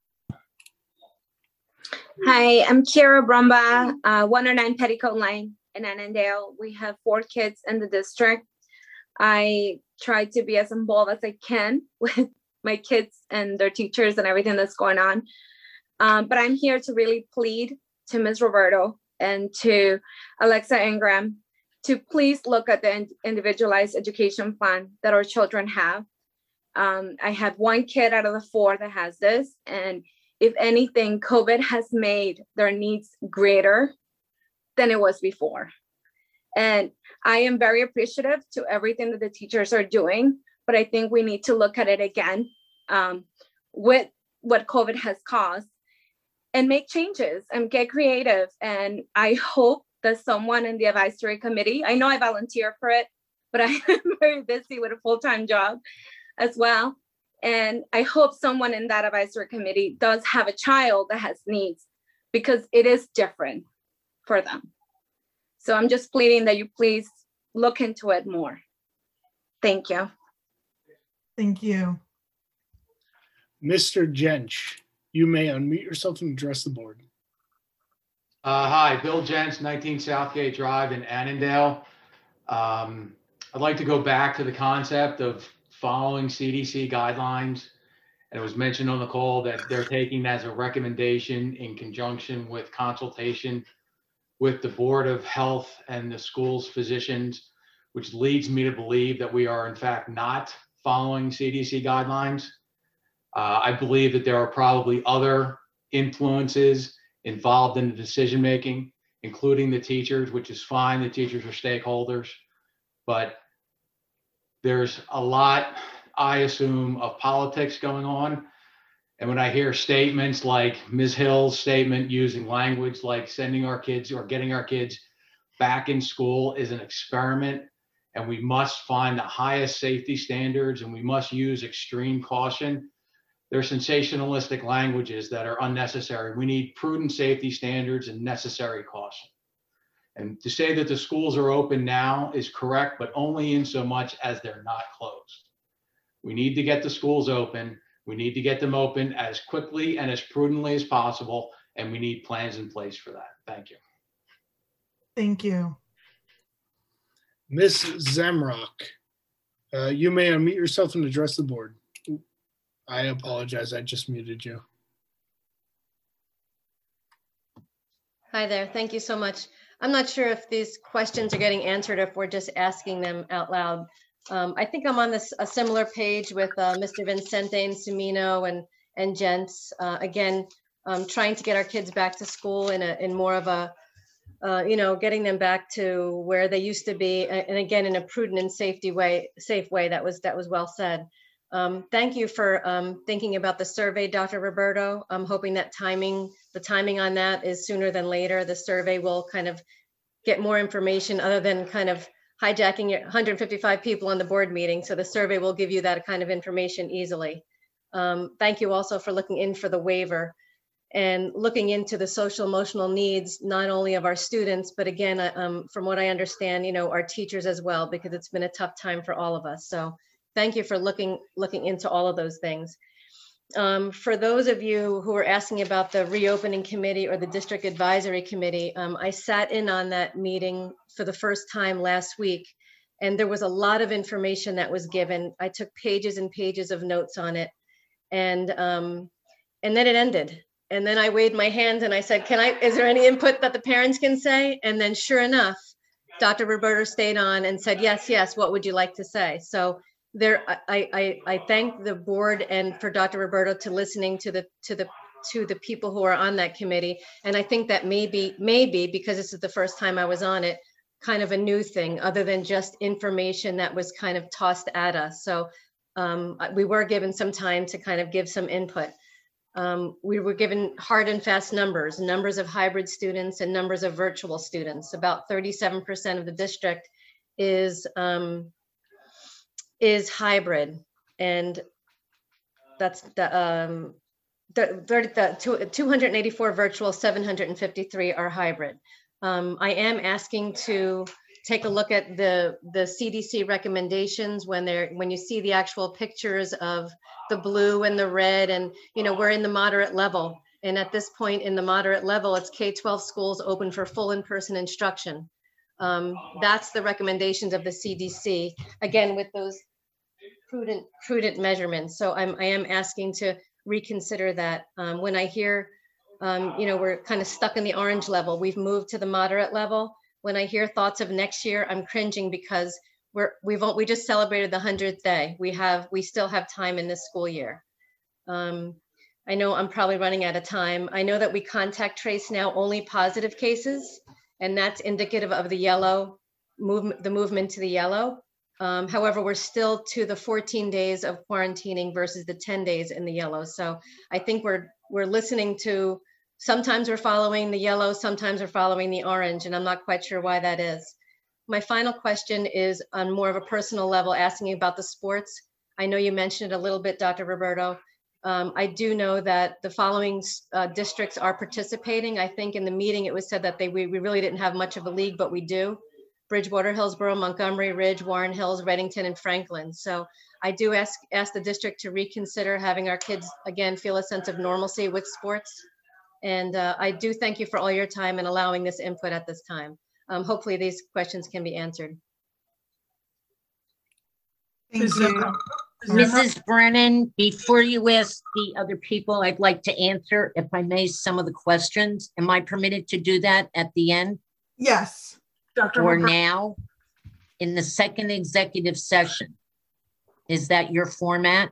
Hi, I'm Kiara Brumbaugh, 109 Petticoat Line in Annandale. We have 4 kids in the district. I try to be as involved as I can with my kids and their teachers and everything that's going on. But I'm here to really plead to Ms. Roberto and to Alexa Ingram to please look at the individualized education plan that our children have. I have 1 kid out of the 4 that has this, and if anything, COVID has made their needs greater than it was before. And I am very appreciative to everything that the teachers are doing, but I think we need to look at it again with what COVID has caused and make changes and get creative. And I hope that someone in the advisory committee, I know I volunteer for it, but I am very busy with a full-time job as well. And I hope someone in that advisory committee does have a child that has needs, because it is different for them. So I'm just pleading that you please look into it more. Thank you. Thank you. Mr. Jench, you may unmute yourself and address the board. Hi, Bill Jentz, 19 Southgate Drive in Annandale. I'd like to go back to the concept of following CDC guidelines. And it was mentioned on the call that they're taking as a recommendation in conjunction with consultation with the Board of Health and the school's physicians, which leads me to believe that we are in fact not following CDC guidelines. I believe that there are probably other influences involved in the decision-making, including the teachers, which is fine. The teachers are stakeholders, but there's a lot, I assume, of politics going on. And when I hear statements like Ms. Hill's statement using language like sending our kids or getting our kids back in school is an experiment, and we must find the highest safety standards and we must use extreme caution, they're sensationalistic languages that are unnecessary. We need prudent safety standards and necessary caution. And to say that the schools are open now is correct, but only in so much as they're not closed. We need to get the schools open. We need to get them open as quickly and as prudently as possible, and we need plans in place for that. Thank you. Thank you. Ms. Zamrock, you may unmute yourself and address the board. I apologize, I just muted you. Hi there, thank you so much. I'm not sure if these questions are getting answered, if we're just asking them out loud. I think I'm on a similar page with Mr. Vincente and Sumino and Jentz. Again, trying to get our kids back to school in more of a, getting them back to where they used to be, and again in a prudent and safe way. That was well said. Thank you for thinking about the survey, Dr. Roberto. I'm hoping that the timing on that is sooner than later. The survey will kind of get more information other than kind of hijacking 155 people on the board meeting. So the survey will give you that kind of information easily. Thank you also for looking in for the waiver and looking into the social emotional needs, not only of our students, but again, from what I understand, our teachers as well, because it's been a tough time for all of us. So thank you for looking into all of those things. For those of you who are asking about the reopening committee or the district advisory committee, I sat in on that meeting for the first time last week, and there was a lot of information that was given. I took pages and pages of notes on it, and then it ended. And then I waved my hand and I said, is there any input that the parents can say? And then sure enough, Dr. Roberto stayed on and said, yes, what would you like to say? So I thank the board and for Dr. Roberto to listening to the people who are on that committee. And I think that maybe because this is the first time I was on it, kind of a new thing other than just information that was kind of tossed at us. So we were given some time to kind of give some input. We were given hard and fast numbers of hybrid students and numbers of virtual students. About 37% of the district is hybrid, and that's the the 284 virtual, 753 are hybrid. I am asking to take a look at the CDC recommendations when you see the actual pictures of the blue and the red, and we're in the moderate level. And at this point in the moderate level, it's K-12 schools open for full in-person instruction. That's the recommendations of the CDC, again, with those prudent measurements. So I am asking to reconsider that. When I hear, we're kind of stuck in the orange level, we've moved to the moderate level. When I hear thoughts of next year, I'm cringing because we just celebrated the 100th day. We still have time in this school year. I know I'm probably running out of time. I know that we contact trace now only positive cases, and that's indicative of the yellow movement, the movement to the yellow. However, we're still to the 14 days of quarantining versus the 10 days in the yellow. So I think we're listening to, sometimes we're following the yellow, sometimes we're following the orange, and I'm not quite sure why that is. My final question is on more of a personal level, asking about the sports. I know you mentioned it a little bit, Dr. Roberto. I do know that the following districts are participating. I think in the meeting it was said that we really didn't have much of a league, but we do. Bridgewater, Hillsborough, Montgomery, Ridge, Warren Hills, Reddington, and Franklin. So I do ask the district to reconsider having our kids, again, feel a sense of normalcy with sports. And I do thank you for all your time and allowing this input at this time. Hopefully these questions can be answered. Thank you. Mrs. Brennan, before you ask the other people, I'd like to answer, if I may, some of the questions. Am I permitted to do that at the end? Yes. Dr. Or now, in the second executive session? Is that your format?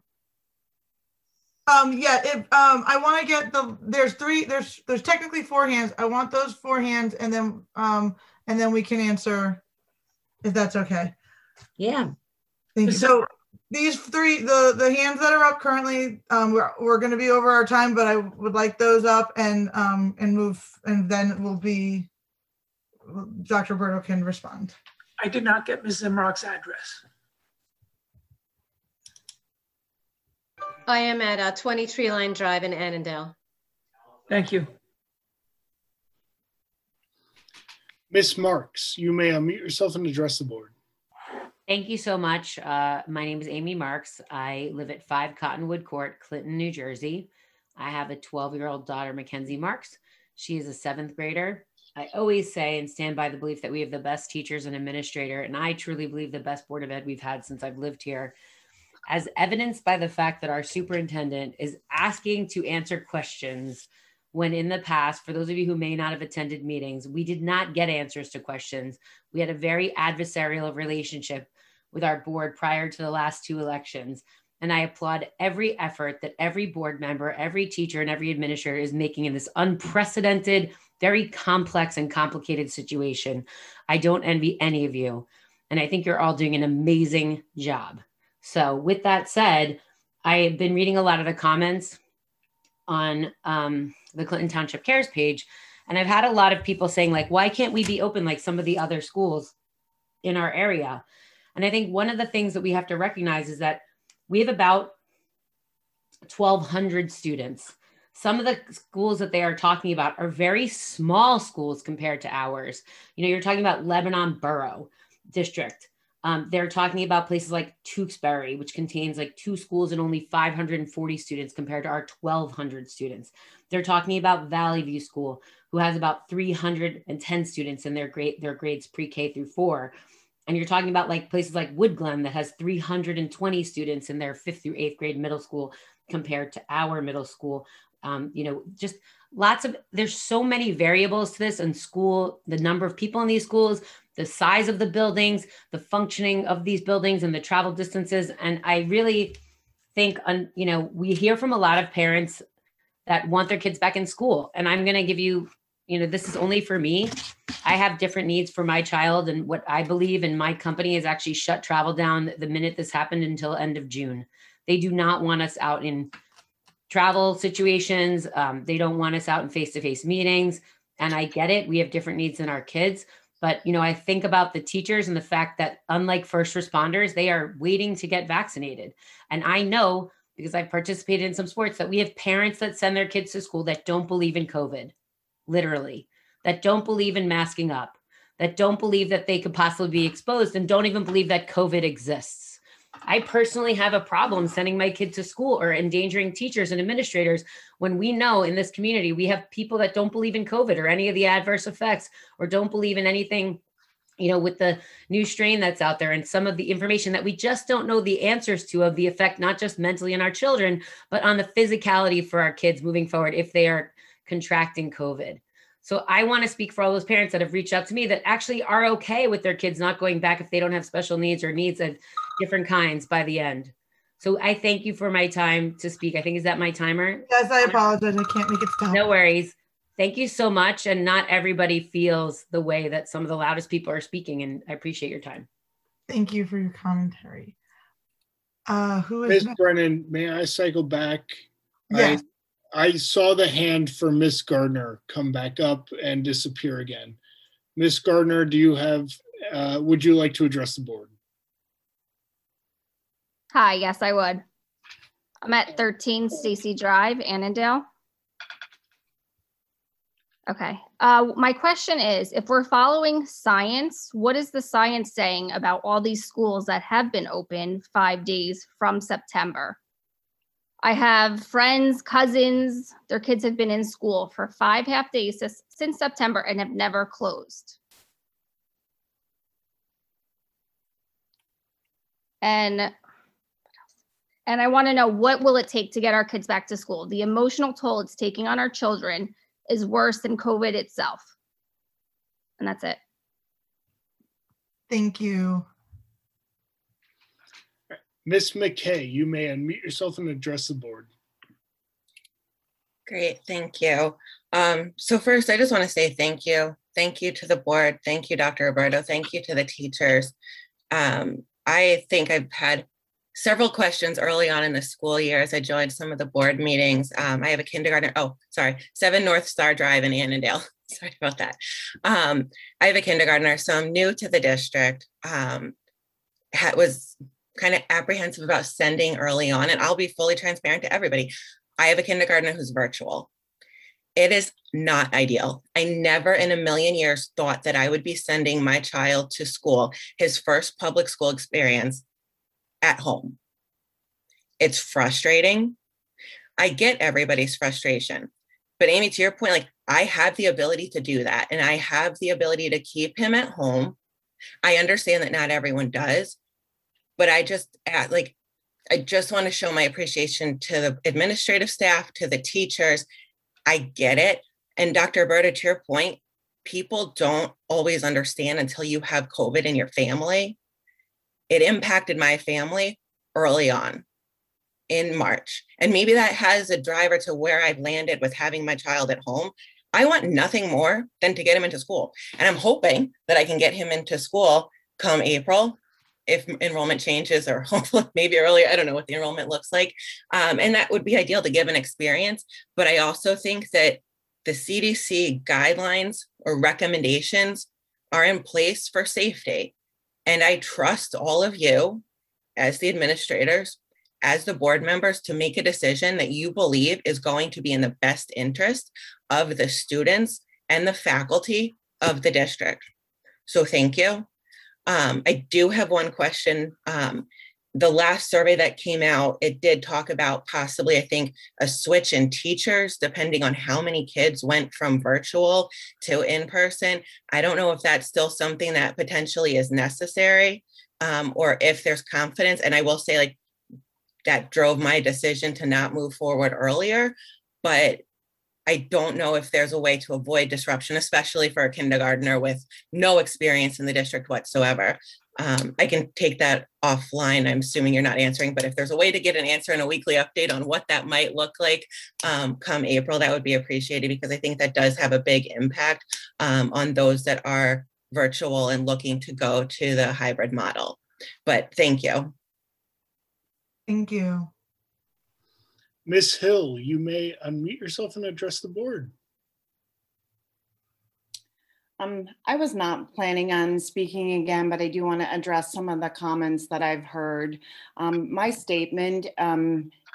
Yeah, I want to get there's technically 4 hands. I want those 4 hands, and then we can answer if that's okay. Yeah. Thank you. So these 3, the hands that are up currently, we're going to be over our time, but I would like those up and move, and then it will be Dr. Roberto can respond. I did not get Ms. Zimrock's address. I am at 20 Tree Line Drive in Annandale. Thank you. Ms. Marks, you may unmute yourself and address the board. Thank you so much. My name is Amy Marks. I live at 5 Cottonwood Court, Clinton, New Jersey. I have a 12-year-old daughter, Mackenzie Marks. She is a 7th grader. I always say and stand by the belief that we have the best teachers and administrator, and I truly believe the best Board of Ed we've had since I've lived here, as evidenced by the fact that our superintendent is asking to answer questions when in the past, for those of you who may not have attended meetings, we did not get answers to questions. We had a very adversarial relationship with our board prior to the last 2 elections. And I applaud every effort that every board member, every teacher, and every administrator is making in this unprecedented, very complex and complicated situation. I don't envy any of you. And I think you're all doing an amazing job. So with that said, I've been reading a lot of the comments on the Clinton Township Cares page. And I've had a lot of people saying, like, why can't we be open like some of the other schools in our area? And I think one of the things that we have to recognize is that we have about 1,200 students. Some of the schools that they are talking about are very small schools compared to ours. You know, you're talking about Lebanon Borough District. They're talking about places like Tewksbury, which contains like 2 schools and only 540 students compared to our 1,200 students. They're talking about Valley View School, who has about 310 students in their grades pre-K through 4. And you're talking about like places like Wood Glen that has 320 students in their 5th through 8th grade middle school compared to our middle school. You know, just there's so many variables to this, and school, the number of people in these schools, the size of the buildings, the functioning of these buildings, and the travel distances. And I really think, you know, we hear from a lot of parents that want their kids back in school. And I'm going to give you, you know, this is only for me. I have different needs for my child, and what I believe in my company is actually shut travel down the minute this happened until end of June. They do not want us out in travel situations. They don't want us out in face-to-face meetings. And I get it. We have different needs than our kids. But, you know, I think about the teachers and the fact that unlike first responders, they are waiting to get vaccinated. And I know because I've participated in some sports, that we have parents that send their kids to school that don't believe in COVID, literally, that don't believe in masking up, that don't believe that they could possibly be exposed, and don't even believe that COVID exists. I personally have a problem sending my kid to school or endangering teachers and administrators when we know in this community we have people that don't believe in COVID or any of the adverse effects, or don't believe in anything, you know, with the new strain that's out there and some of the information that we just don't know the answers to, of the effect, not just mentally on our children, but on the physicality for our kids moving forward if they are contracting COVID. So I want to speak for all those parents that have reached out to me that actually are okay with their kids not going back if they don't have special needs or needs of different kinds by the end. So I thank you for my time to speak. I think, is that my timer? Yes, I apologize. I can't make it stop. No worries. Thank you so much. And not everybody feels the way that some of the loudest people are speaking, and I appreciate your time. Thank you for your commentary. Who is Ms. next? Brennan, may I cycle back? Yes. I saw the hand for Miss Gardner come back up and disappear again. Miss Gardner, do you have, would you like to address the board? Hi, yes, I would. I'm at 13 Stacy Drive, Annandale. Okay. My question is, if we're following science, what is the science saying about all these schools that have been open 5 days from September? I have friends, cousins, their kids have been in school for 5 half days since September and have never closed. And I want to know, what will it take to get our kids back to school? The emotional toll it's taking on our children is worse than COVID itself. And that's it. Thank you. Miss McKay, you may unmute yourself and address the board. Great, thank you. So first, I just want to say thank you. Thank you to the board. Thank you, Dr. Roberto. Thank you to the teachers. I think I've had several questions early on in the school year as I joined some of the board meetings. I have a kindergartner, 7 North Star Drive in Annandale. Sorry about that. I have a kindergartner, so I'm new to the district. Was kind of apprehensive about sending early on, and I'll be fully transparent to everybody. I have a kindergartner who's virtual. It is not ideal. I never in a million years thought that I would be sending my child to school, his first public school experience, at home. It's frustrating. I get everybody's frustration. But Amy, to your point, like, I have the ability to do that, and I have the ability to keep him at home. I understand that not everyone does, but I just want to show my appreciation to the administrative staff, to the teachers. I get it. And Dr. Roberto, to your point, people don't always understand until you have COVID in your family. It impacted my family early on in March. And maybe that has a driver to where I've landed with having my child at home. I want nothing more than to get him into school. And I'm hoping that I can get him into school come April, if enrollment changes, or hopefully maybe earlier. I don't know what the enrollment looks like. And that would be ideal to give an experience. But I also think that the CDC guidelines or recommendations are in place for safety. And I trust all of you as the administrators, as the board members, to make a decision that you believe is going to be in the best interest of the students and the faculty of the district. So thank you. I do have one question. The last survey that came out, it did talk about possibly, I think, a switch in teachers, depending on how many kids went from virtual to in-person. I don't know if that's still something that potentially is necessary, or if there's confidence. And I will say, like, that drove my decision to not move forward earlier, but I don't know if there's a way to avoid disruption, especially for a kindergartner with no experience in the district whatsoever. I can take that offline. I'm assuming you're not answering, but if there's a way to get an answer and a weekly update on what that might look like come April, that would be appreciated, because I think that does have a big impact on those that are virtual and looking to go to the hybrid model. But thank you. Thank you. Ms. Hill, you may unmute yourself and address the board. I was not planning on speaking again, but I do want to address some of the comments that I've heard. My statement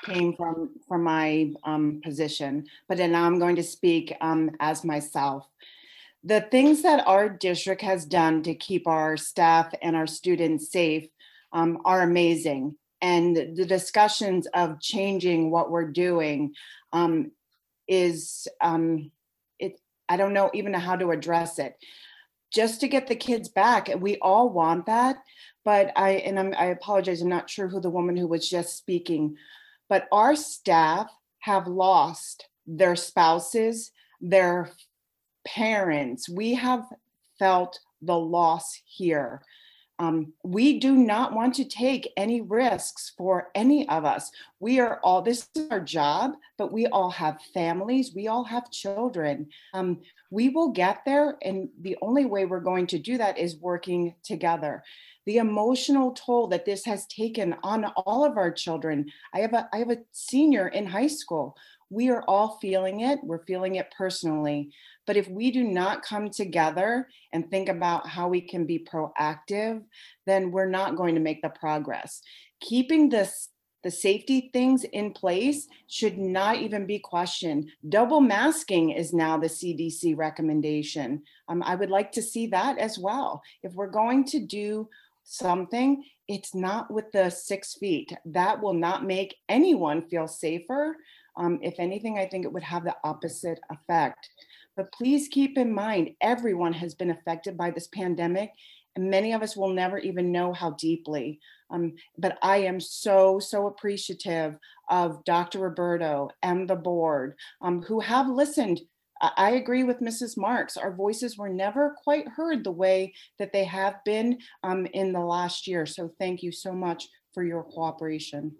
came from my position, but then now I'm going to speak as myself. The things that our district has done to keep our staff and our students safe are amazing. And the discussions of changing what we're doing is, I don't know even how to address it. Just to get the kids back, we all want that. But I apologize, I'm not sure who the woman who was just speaking, but our staff have lost their spouses, their parents. We have felt the loss here. We do not want to take any risks for any of us. We are all, this is our job, but we all have families, we all have children. We will get there, and the only way we're going to do that is working together. The emotional toll that this has taken on all of our children. I have a senior in high school. We are all feeling it. We're feeling it personally. But if we do not come together and think about how we can be proactive, then we're not going to make the progress. Keeping the safety things in place should not even be questioned. Double masking is now the CDC recommendation. I would like to see that as well. If we're going to do something, it's not with the 6 feet. That will not make anyone feel safer. If anything, I think it would have the opposite effect. But please keep in mind, everyone has been affected by this pandemic, and many of us will never even know how deeply. But I am so appreciative of Dr. Roberto and the board who have listened. I agree with Mrs. Marks. Our voices were never quite heard the way that they have been in the last year. So thank you so much for your cooperation.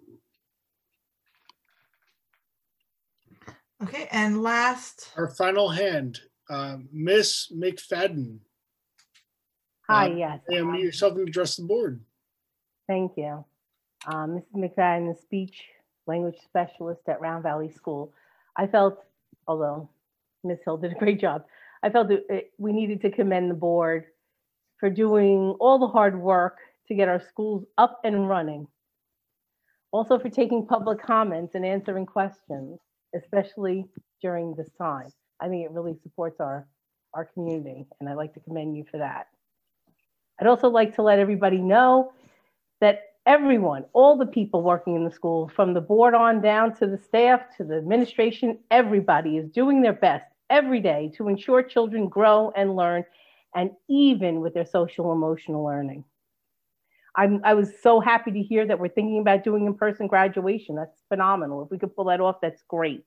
Okay, and last. Our final hand, Miss McFadden. Hi, yes. Mute yourself and address the board. Thank you. Mrs. McFadden, speech language specialist at Round Valley School. I felt, although Ms. Hill did a great job, I felt that we needed to commend the board for doing all the hard work to get our schools up and running. Also for taking public comments and answering questions, especially during this time. I think it really supports our community, and I'd like to commend you for that. I'd also like to let everybody know that everyone, all the people working in the school, from the board on down to the staff, to the administration, everybody is doing their best every day to ensure children grow and learn, and even with their social emotional learning. I was so happy to hear that we're thinking about doing in-person graduation. That's phenomenal. If we could pull that off, that's great.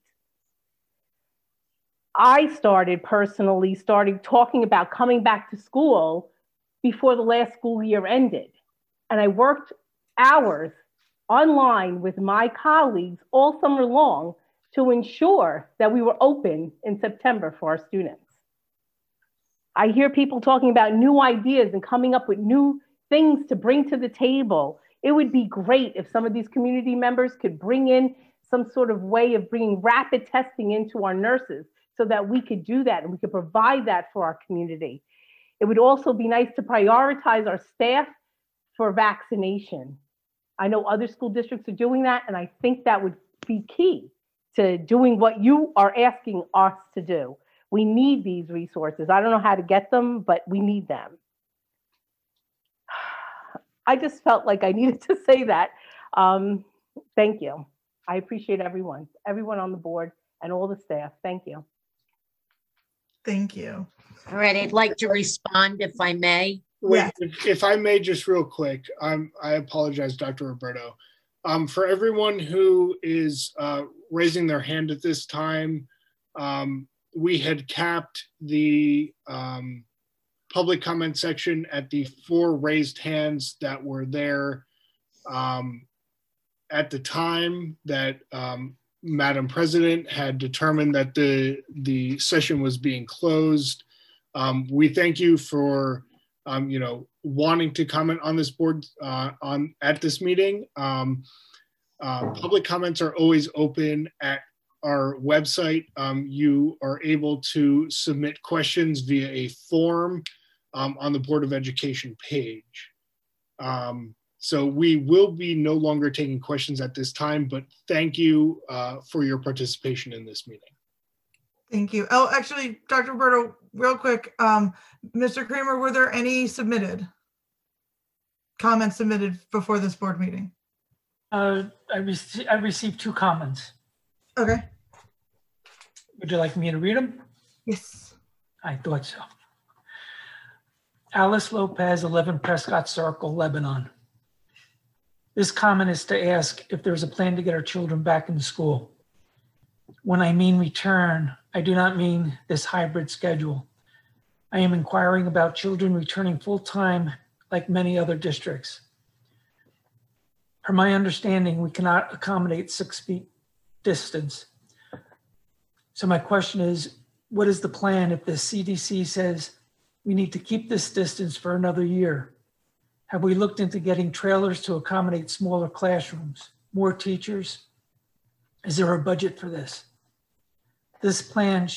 I started talking about coming back to school before the last school year ended. And I worked hours online with my colleagues all summer long to ensure that we were open in September for our students. I hear people talking about new ideas and coming up with new things to bring to the table. It would be great if some of these community members could bring in some sort of way of bringing rapid testing into our nurses so that we could do that and we could provide that for our community. It would also be nice to prioritize our staff for vaccination. I know other school districts are doing that, and I think that would be key to doing what you are asking us to do. We need these resources. I don't know how to get them, but we need them. I just felt like I needed to say that. Thank you. I appreciate everyone on the board and all the staff. Thank you. Thank you. All right, I'd like to respond if I may. Wait, if I may, just real quick, I apologize, Dr. Roberto. For everyone who is raising their hand at this time, we had capped the public comment section at the 4 raised hands that were there at the time that Madam President had determined that the session was being closed. We thank you for wanting to comment on this board at this meeting. Public comments are always open at our website. You are able to submit questions via a form on the Board of Education page. So we will be no longer taking questions at this time, but thank you for your participation in this meeting. Thank you. Oh, actually, Dr. Roberto, real quick, Mr. Kramer, were there any comments submitted before this board meeting? I received 2 comments. Okay. Would you like me to read them? Yes. I thought so. Alice Lopez, 11 Prescott Circle, Lebanon. This comment is to ask if there's a plan to get our children back in school. When I mean return, I do not mean this hybrid schedule. I am inquiring about children returning full-time like many other districts. From my understanding, we cannot accommodate 6 feet distance. So my question is, what is the plan if the CDC says we need to keep this distance for another year? Have we looked into getting trailers to accommodate smaller classrooms, more teachers? Is there a budget for this? This plan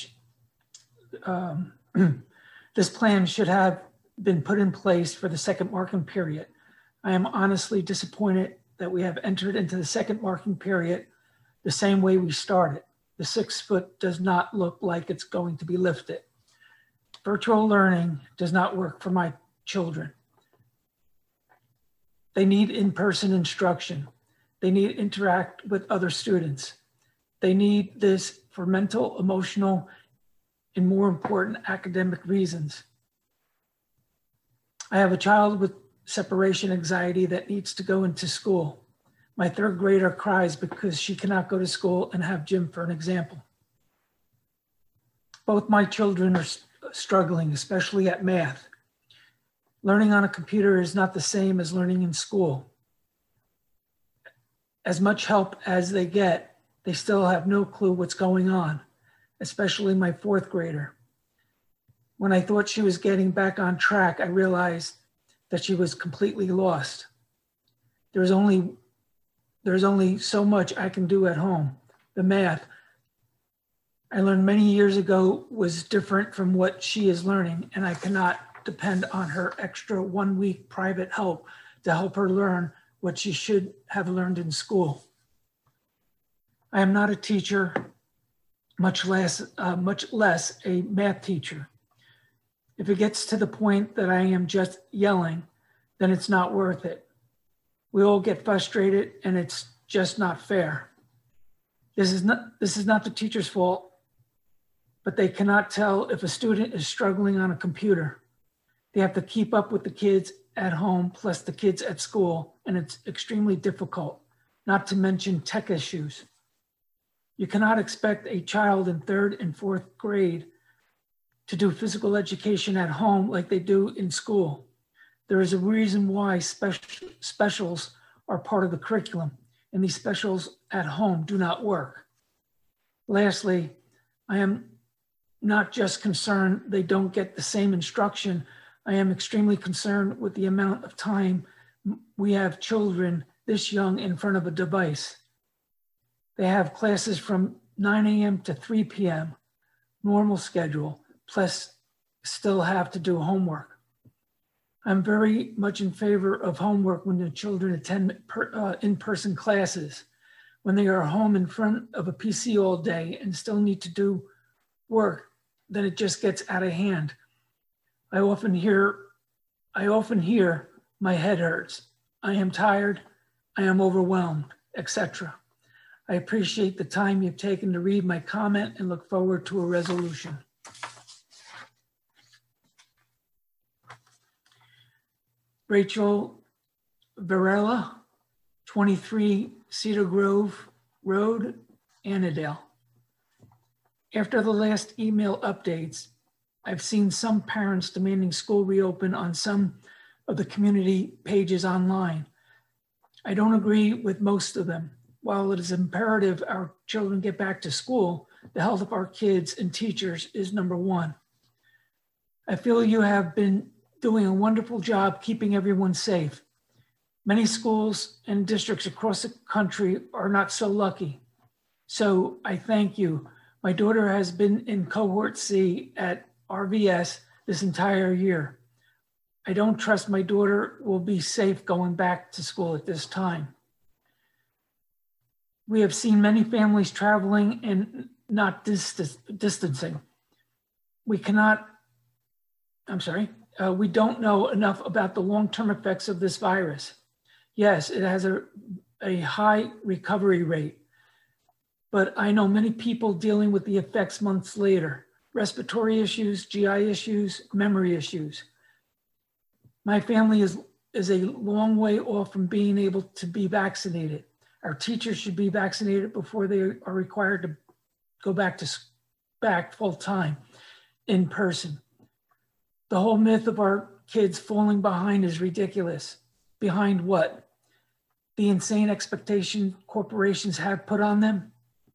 should have been put in place for the second marking period. I am honestly disappointed that we have entered into the second marking period the same way we started. The 6 foot does not look like it's going to be lifted. Virtual learning does not work for my children. They need in-person instruction. They need to interact with other students. They need this for mental, emotional, and more important academic reasons. I have a child with separation anxiety that needs to go into school. My 3rd grader cries because she cannot go to school and have gym, for an example. Both my children are struggling, especially at math. Learning on a computer is not the same as learning in school. As much help as they get, they still have no clue what's going on, especially my 4th grader. When I thought she was getting back on track, I realized that she was completely lost. There's only so much I can do at home. The math I learned many years ago was different from what she is learning, and I cannot depend on her extra 1 week private help to help her learn what she should have learned in school. I am not a teacher, much less a math teacher. If it gets to the point that I am just yelling, then it's not worth it. We all get frustrated, and it's just not fair. This is not the teacher's fault, but they cannot tell if a student is struggling on a computer. They have to keep up with the kids at home plus the kids at school, and it's extremely difficult, not to mention tech issues. You cannot expect a child in 3rd and 4th grade to do physical education at home like they do in school. There is a reason why specials are part of the curriculum, and these specials at home do not work. Lastly, I am not just concerned they don't get the same instruction. I am extremely concerned with the amount of time we have children this young in front of a device. They have classes from 9 a.m. to 3 p.m., normal schedule, plus still have to do homework. I'm very much in favor of homework when the children attend in-person classes. When they are home in front of a PC all day and still need to do work, then it just gets out of hand. I often hear, my head hurts, I am tired, I am overwhelmed, etc. I appreciate the time you've taken to read my comment and look forward to a resolution. Rachel Varela, 23 Cedar Grove Road, Annandale. After the last email updates, I've seen some parents demanding school reopen on some of the community pages online. I don't agree with most of them. While it is imperative our children get back to school, the health of our kids and teachers is number one. I feel you have been doing a wonderful job keeping everyone safe. Many schools and districts across the country are not so lucky. So I thank you. My daughter has been in cohort C at RVS this entire year. I don't trust my daughter will be safe going back to school at this time. We have seen many families traveling and not distancing. We don't know enough about the long-term effects of this virus. Yes, it has a high recovery rate, but I know many people dealing with the effects months later: respiratory issues, GI issues, memory issues. My family is a long way off from being able to be vaccinated. Our teachers should be vaccinated before they are required to go back full time in person. The whole myth of our kids falling behind is ridiculous. Behind what? The insane expectation corporations have put on them.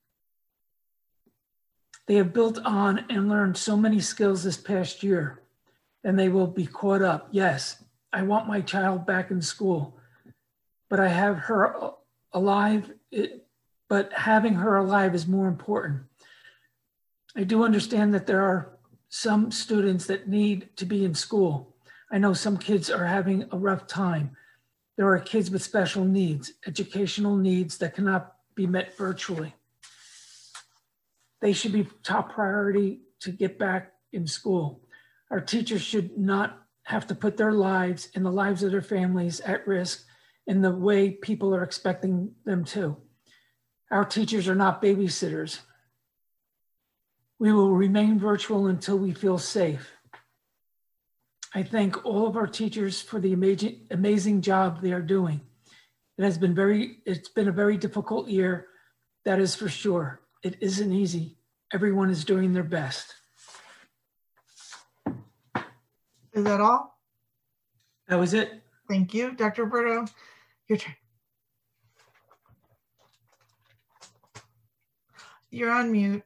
They have built on and learned so many skills this past year, and they will be caught up. Yes, I want my child back in school, but I have her alive, but having her alive is more important. I do understand that there are some students that need to be in school. I know some kids are having a rough time. There are kids with special needs, educational needs that cannot be met virtually. They should be top priority to get back in school. Our teachers should not have to put their lives and the lives of their families at risk in the way people are expecting them to. Our teachers are not babysitters. We will remain virtual until we feel safe. I thank all of our teachers for the amazing job they are doing. It's been a very difficult year, that is for sure. It isn't easy. Everyone is doing their best. Is that all? That was it. Thank you. Dr. Roberto, your turn. You're on mute.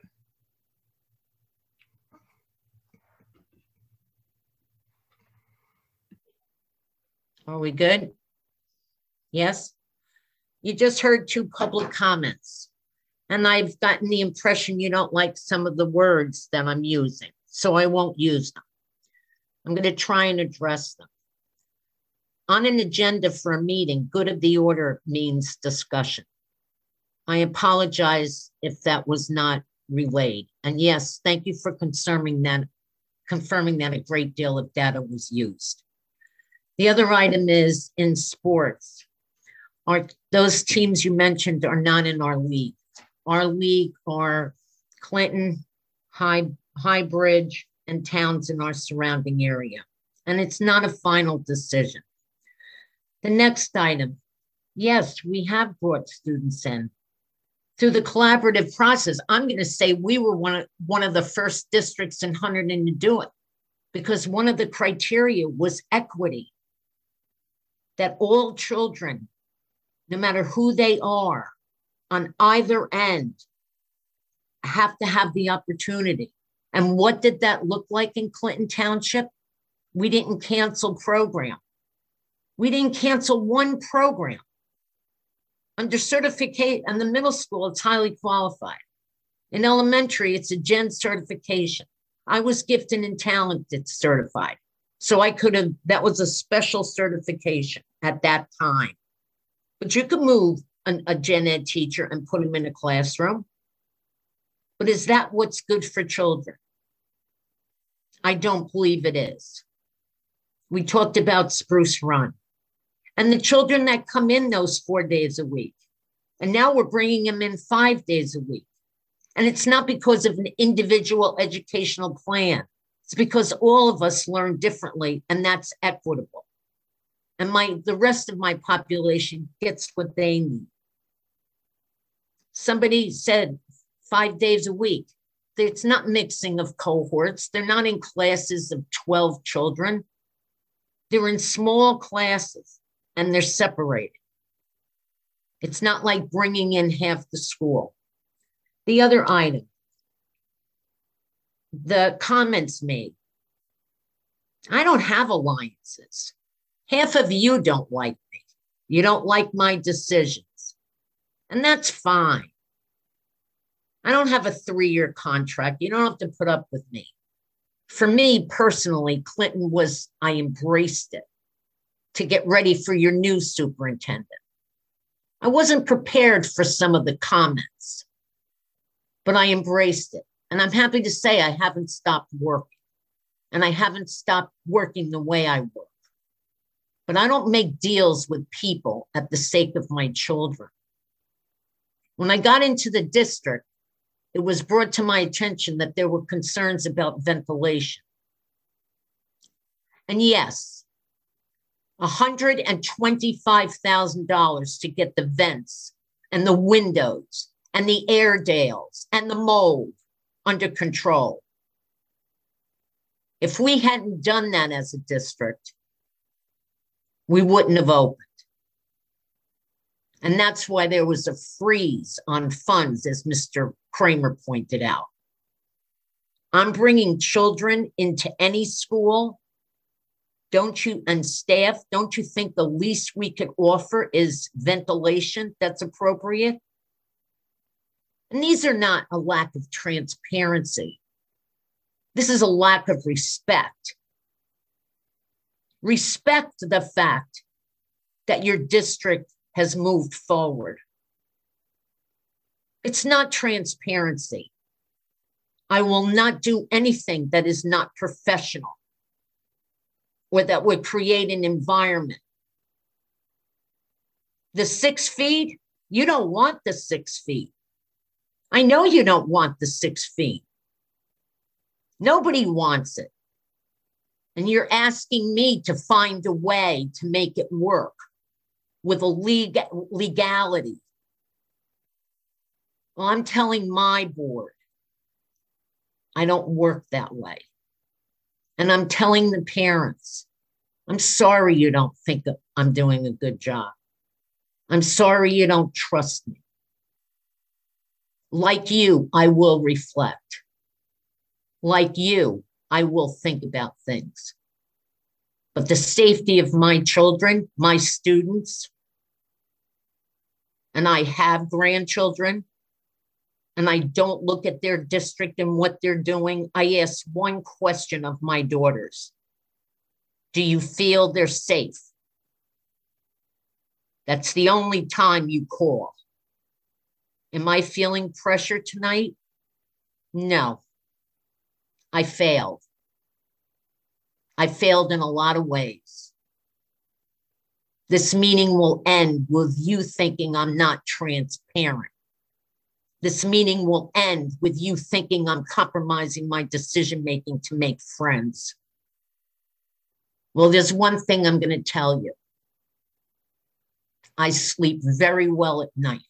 Are we good? Yes? You just heard 2 public comments, and I've gotten the impression you don't like some of the words that I'm using, so I won't use them. I'm going to try and address them. On an agenda for a meeting, good of the order means discussion. I apologize if that was not relayed. And yes, thank you for confirming that a great deal of data was used. The other item is in sports. Those teams you mentioned are not in our league. Our league are Clinton, High Bridge, and towns in our surrounding area. And it's not a final decision. The next item, yes, we have brought students in through the collaborative process. I'm going to say we were one of the first districts in Hunterdon to do it, because one of the criteria was equity, that all children, no matter who they are, on either end, have to have the opportunity. And what did that look like in Clinton Township? We didn't cancel program. We didn't cancel one program. Under certificate in the middle school, it's highly qualified. In elementary, it's a gen certification. I was gifted and talented certified. So that was a special certification at that time. But you could move a gen ed teacher and put him in a classroom. But is that what's good for children? I don't believe it is. We talked about Spruce Run and the children that come in those 4 days a week. And now we're bringing them in 5 days a week. And it's not because of an individual educational plan. It's because all of us learn differently, and that's equitable. And the rest of my population gets what they need. Somebody said 5 days a week. It's not mixing of cohorts. They're not in classes of 12 children. They're in small classes and they're separated. It's not like bringing in half the school. The other item, the comments made. I don't have alliances. Half of you don't like me. You don't like my decisions. And that's fine. I don't have a 3-year contract. You don't have to put up with me. For me personally, Clinton was, I embraced it to get ready for your new superintendent. I wasn't prepared for some of the comments, but I embraced it. And I'm happy to say I haven't stopped working, and I haven't stopped working the way I work. But I don't make deals with people at the sake of my children. When I got into the district, it was brought to my attention that there were concerns about ventilation. And yes, $125,000 to get the vents and the windows and the air dales and the mold under control. If we hadn't done that as a district, we wouldn't have opened. And that's why there was a freeze on funds, as Mr. Kramer pointed out. I'm bringing children into any school. Don't you, and staff, don't you think the least we could offer is ventilation that's appropriate? And these are not a lack of transparency. This is a lack of respect. Respect the fact that your district has moved forward. It's not transparency. I will not do anything that is not professional or that would create an environment. The 6 feet, you don't want the 6 feet. I know you don't want the 6 feet. Nobody wants it. And you're asking me to find a way to make it work with a legality. Well, I'm telling my board, I don't work that way. And I'm telling the parents, I'm sorry you don't think I'm doing a good job. I'm sorry you don't trust me. Like you, I will reflect. Like you, I will think about things. But the safety of my children, my students, and I have grandchildren, and I don't look at their district and what they're doing. I ask one question of my daughters. Do you feel they're safe? That's the only time you call. Am I feeling pressure tonight? No. I failed. I failed in a lot of ways. This meeting will end with you thinking I'm not transparent. This meeting will end with you thinking I'm compromising my decision-making to make friends. Well, there's one thing I'm going to tell you. I sleep very well at night.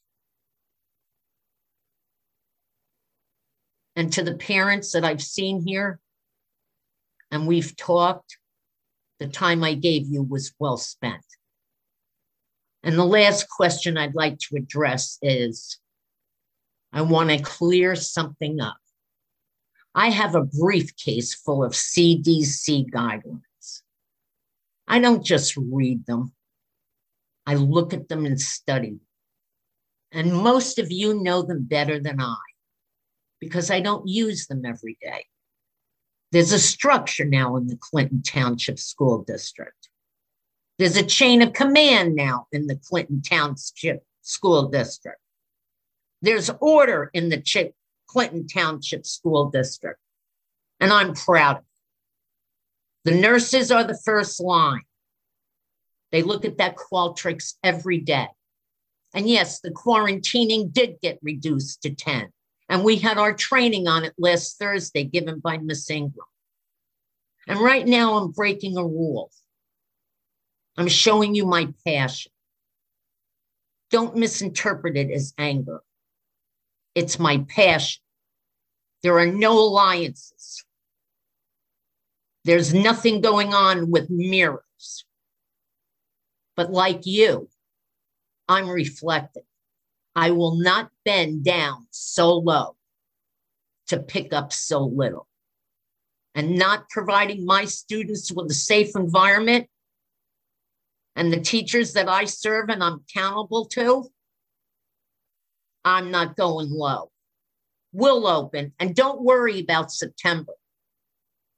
And to the parents that I've seen here, and we've talked, the time I gave you was well spent. And the last question I'd like to address is, I want to clear something up. I have a briefcase full of CDC guidelines. I don't just read them. I look at them and study. And most of you know them better than I, because I don't use them every day. There's a structure now in the Clinton Township School District. There's a chain of command now in the Clinton Township School District. There's order in the Clinton Township School District, and I'm proud of it. The nurses are the first line. They look at that Qualtrics every day. And yes, the quarantining did get reduced to 10. And we had our training on it last Thursday given by Miss Ingram. And right now I'm breaking a rule. I'm showing you my passion. Don't misinterpret it as anger. It's my passion. There are no alliances. There's nothing going on with mirrors. But like you, I'm reflecting. I will not bend down so low to pick up so little. And not providing my students with a safe environment and the teachers that I serve and I'm accountable to, I'm not going low. We'll open, and don't worry about September.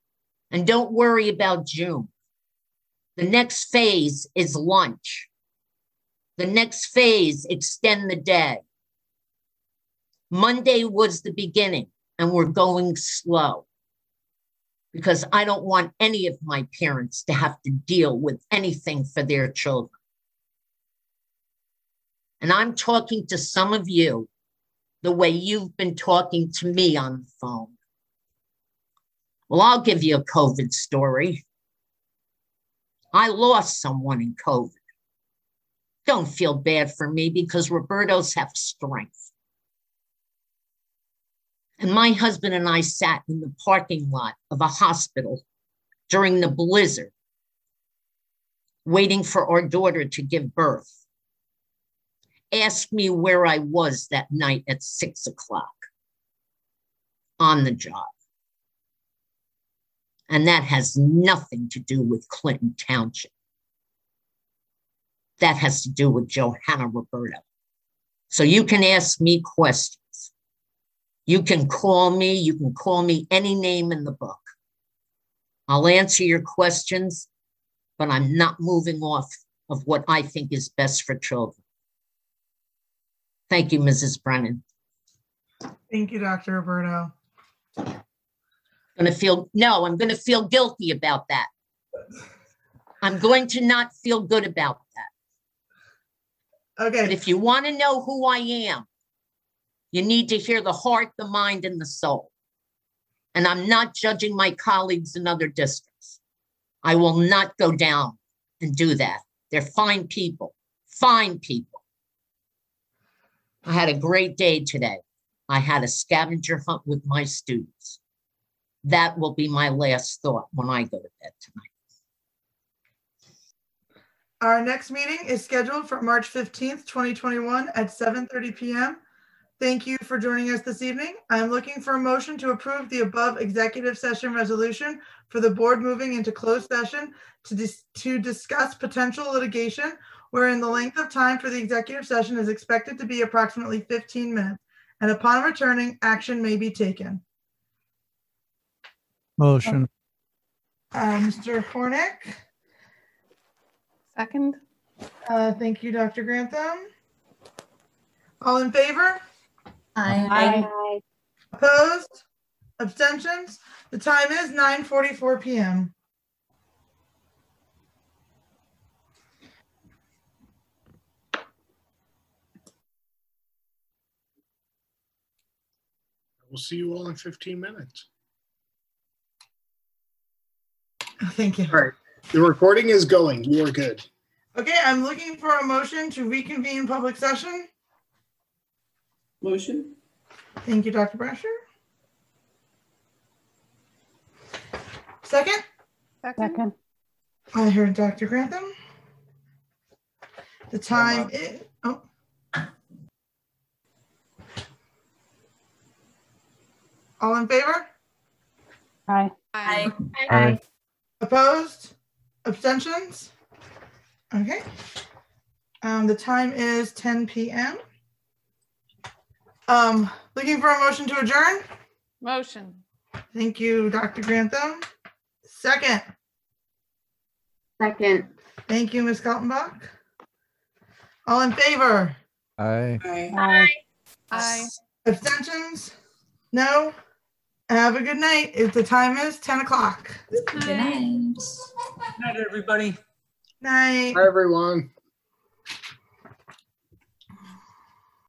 And don't worry about June. The next phase is lunch. The next phase, extend the day. Monday was the beginning, and we're going slow because I don't want any of my parents to have to deal with anything for their children. And I'm talking to some of you the way you've been talking to me on the phone. Well, I'll give you a COVID story. I lost someone in COVID. Don't feel bad for me because Robertos have strength. And my husband and I sat in the parking lot of a hospital during the blizzard, waiting for our daughter to give birth. Ask me where I was that night at 6 o'clock on the job. And that has nothing to do with Clinton Township. That has to do with Johanna Roberto. So you can ask me questions. You can call me any name in the book. I'll answer your questions, but I'm not moving off of what I think is best for children. Thank you, Mrs. Brennan. Thank you, Dr. Roberto. I'm going to feel guilty about that. I'm going to not feel good about that. Okay. But if you want to know who I am, you need to hear the heart, the mind, and the soul. And I'm not judging my colleagues in other districts. I will not go down and do that. They're fine people, fine people. I had a great day today. I had a scavenger hunt with my students. That will be my last thought when I go to bed tonight. Our next meeting is scheduled for March 15th, 2021 at 7:30 p.m. Thank you for joining us this evening. I'm looking for a motion to approve the above executive session resolution for the board moving into closed session to discuss potential litigation, wherein the length of time for the executive session is expected to be approximately 15 minutes, and upon returning, action may be taken. Motion. Mr. Hornick. Second. Thank you, Dr. Grantham. All in favor? Aye. Opposed? Abstentions? The time is 9:44 p.m. We'll see you all in 15 minutes. Thank you. All right. The recording is going. You are good. Okay, I'm looking for a motion to reconvene public session. Motion. Thank you, Dr. Brasher. Second? Second. I heard Dr. Grantham. The time is, all in favor? Aye. Aye. Opposed? Abstentions? Okay. The time is 10 p.m. Looking for a motion to adjourn? Motion. Thank you, Dr. Grantham. Second. Second. Thank you, Ms. Kaltenbach. All in favor? Aye. Aye. Aye. Abstentions? No? Have a good night. The time is 10 o'clock. Good night, everybody. Night. Hi, everyone.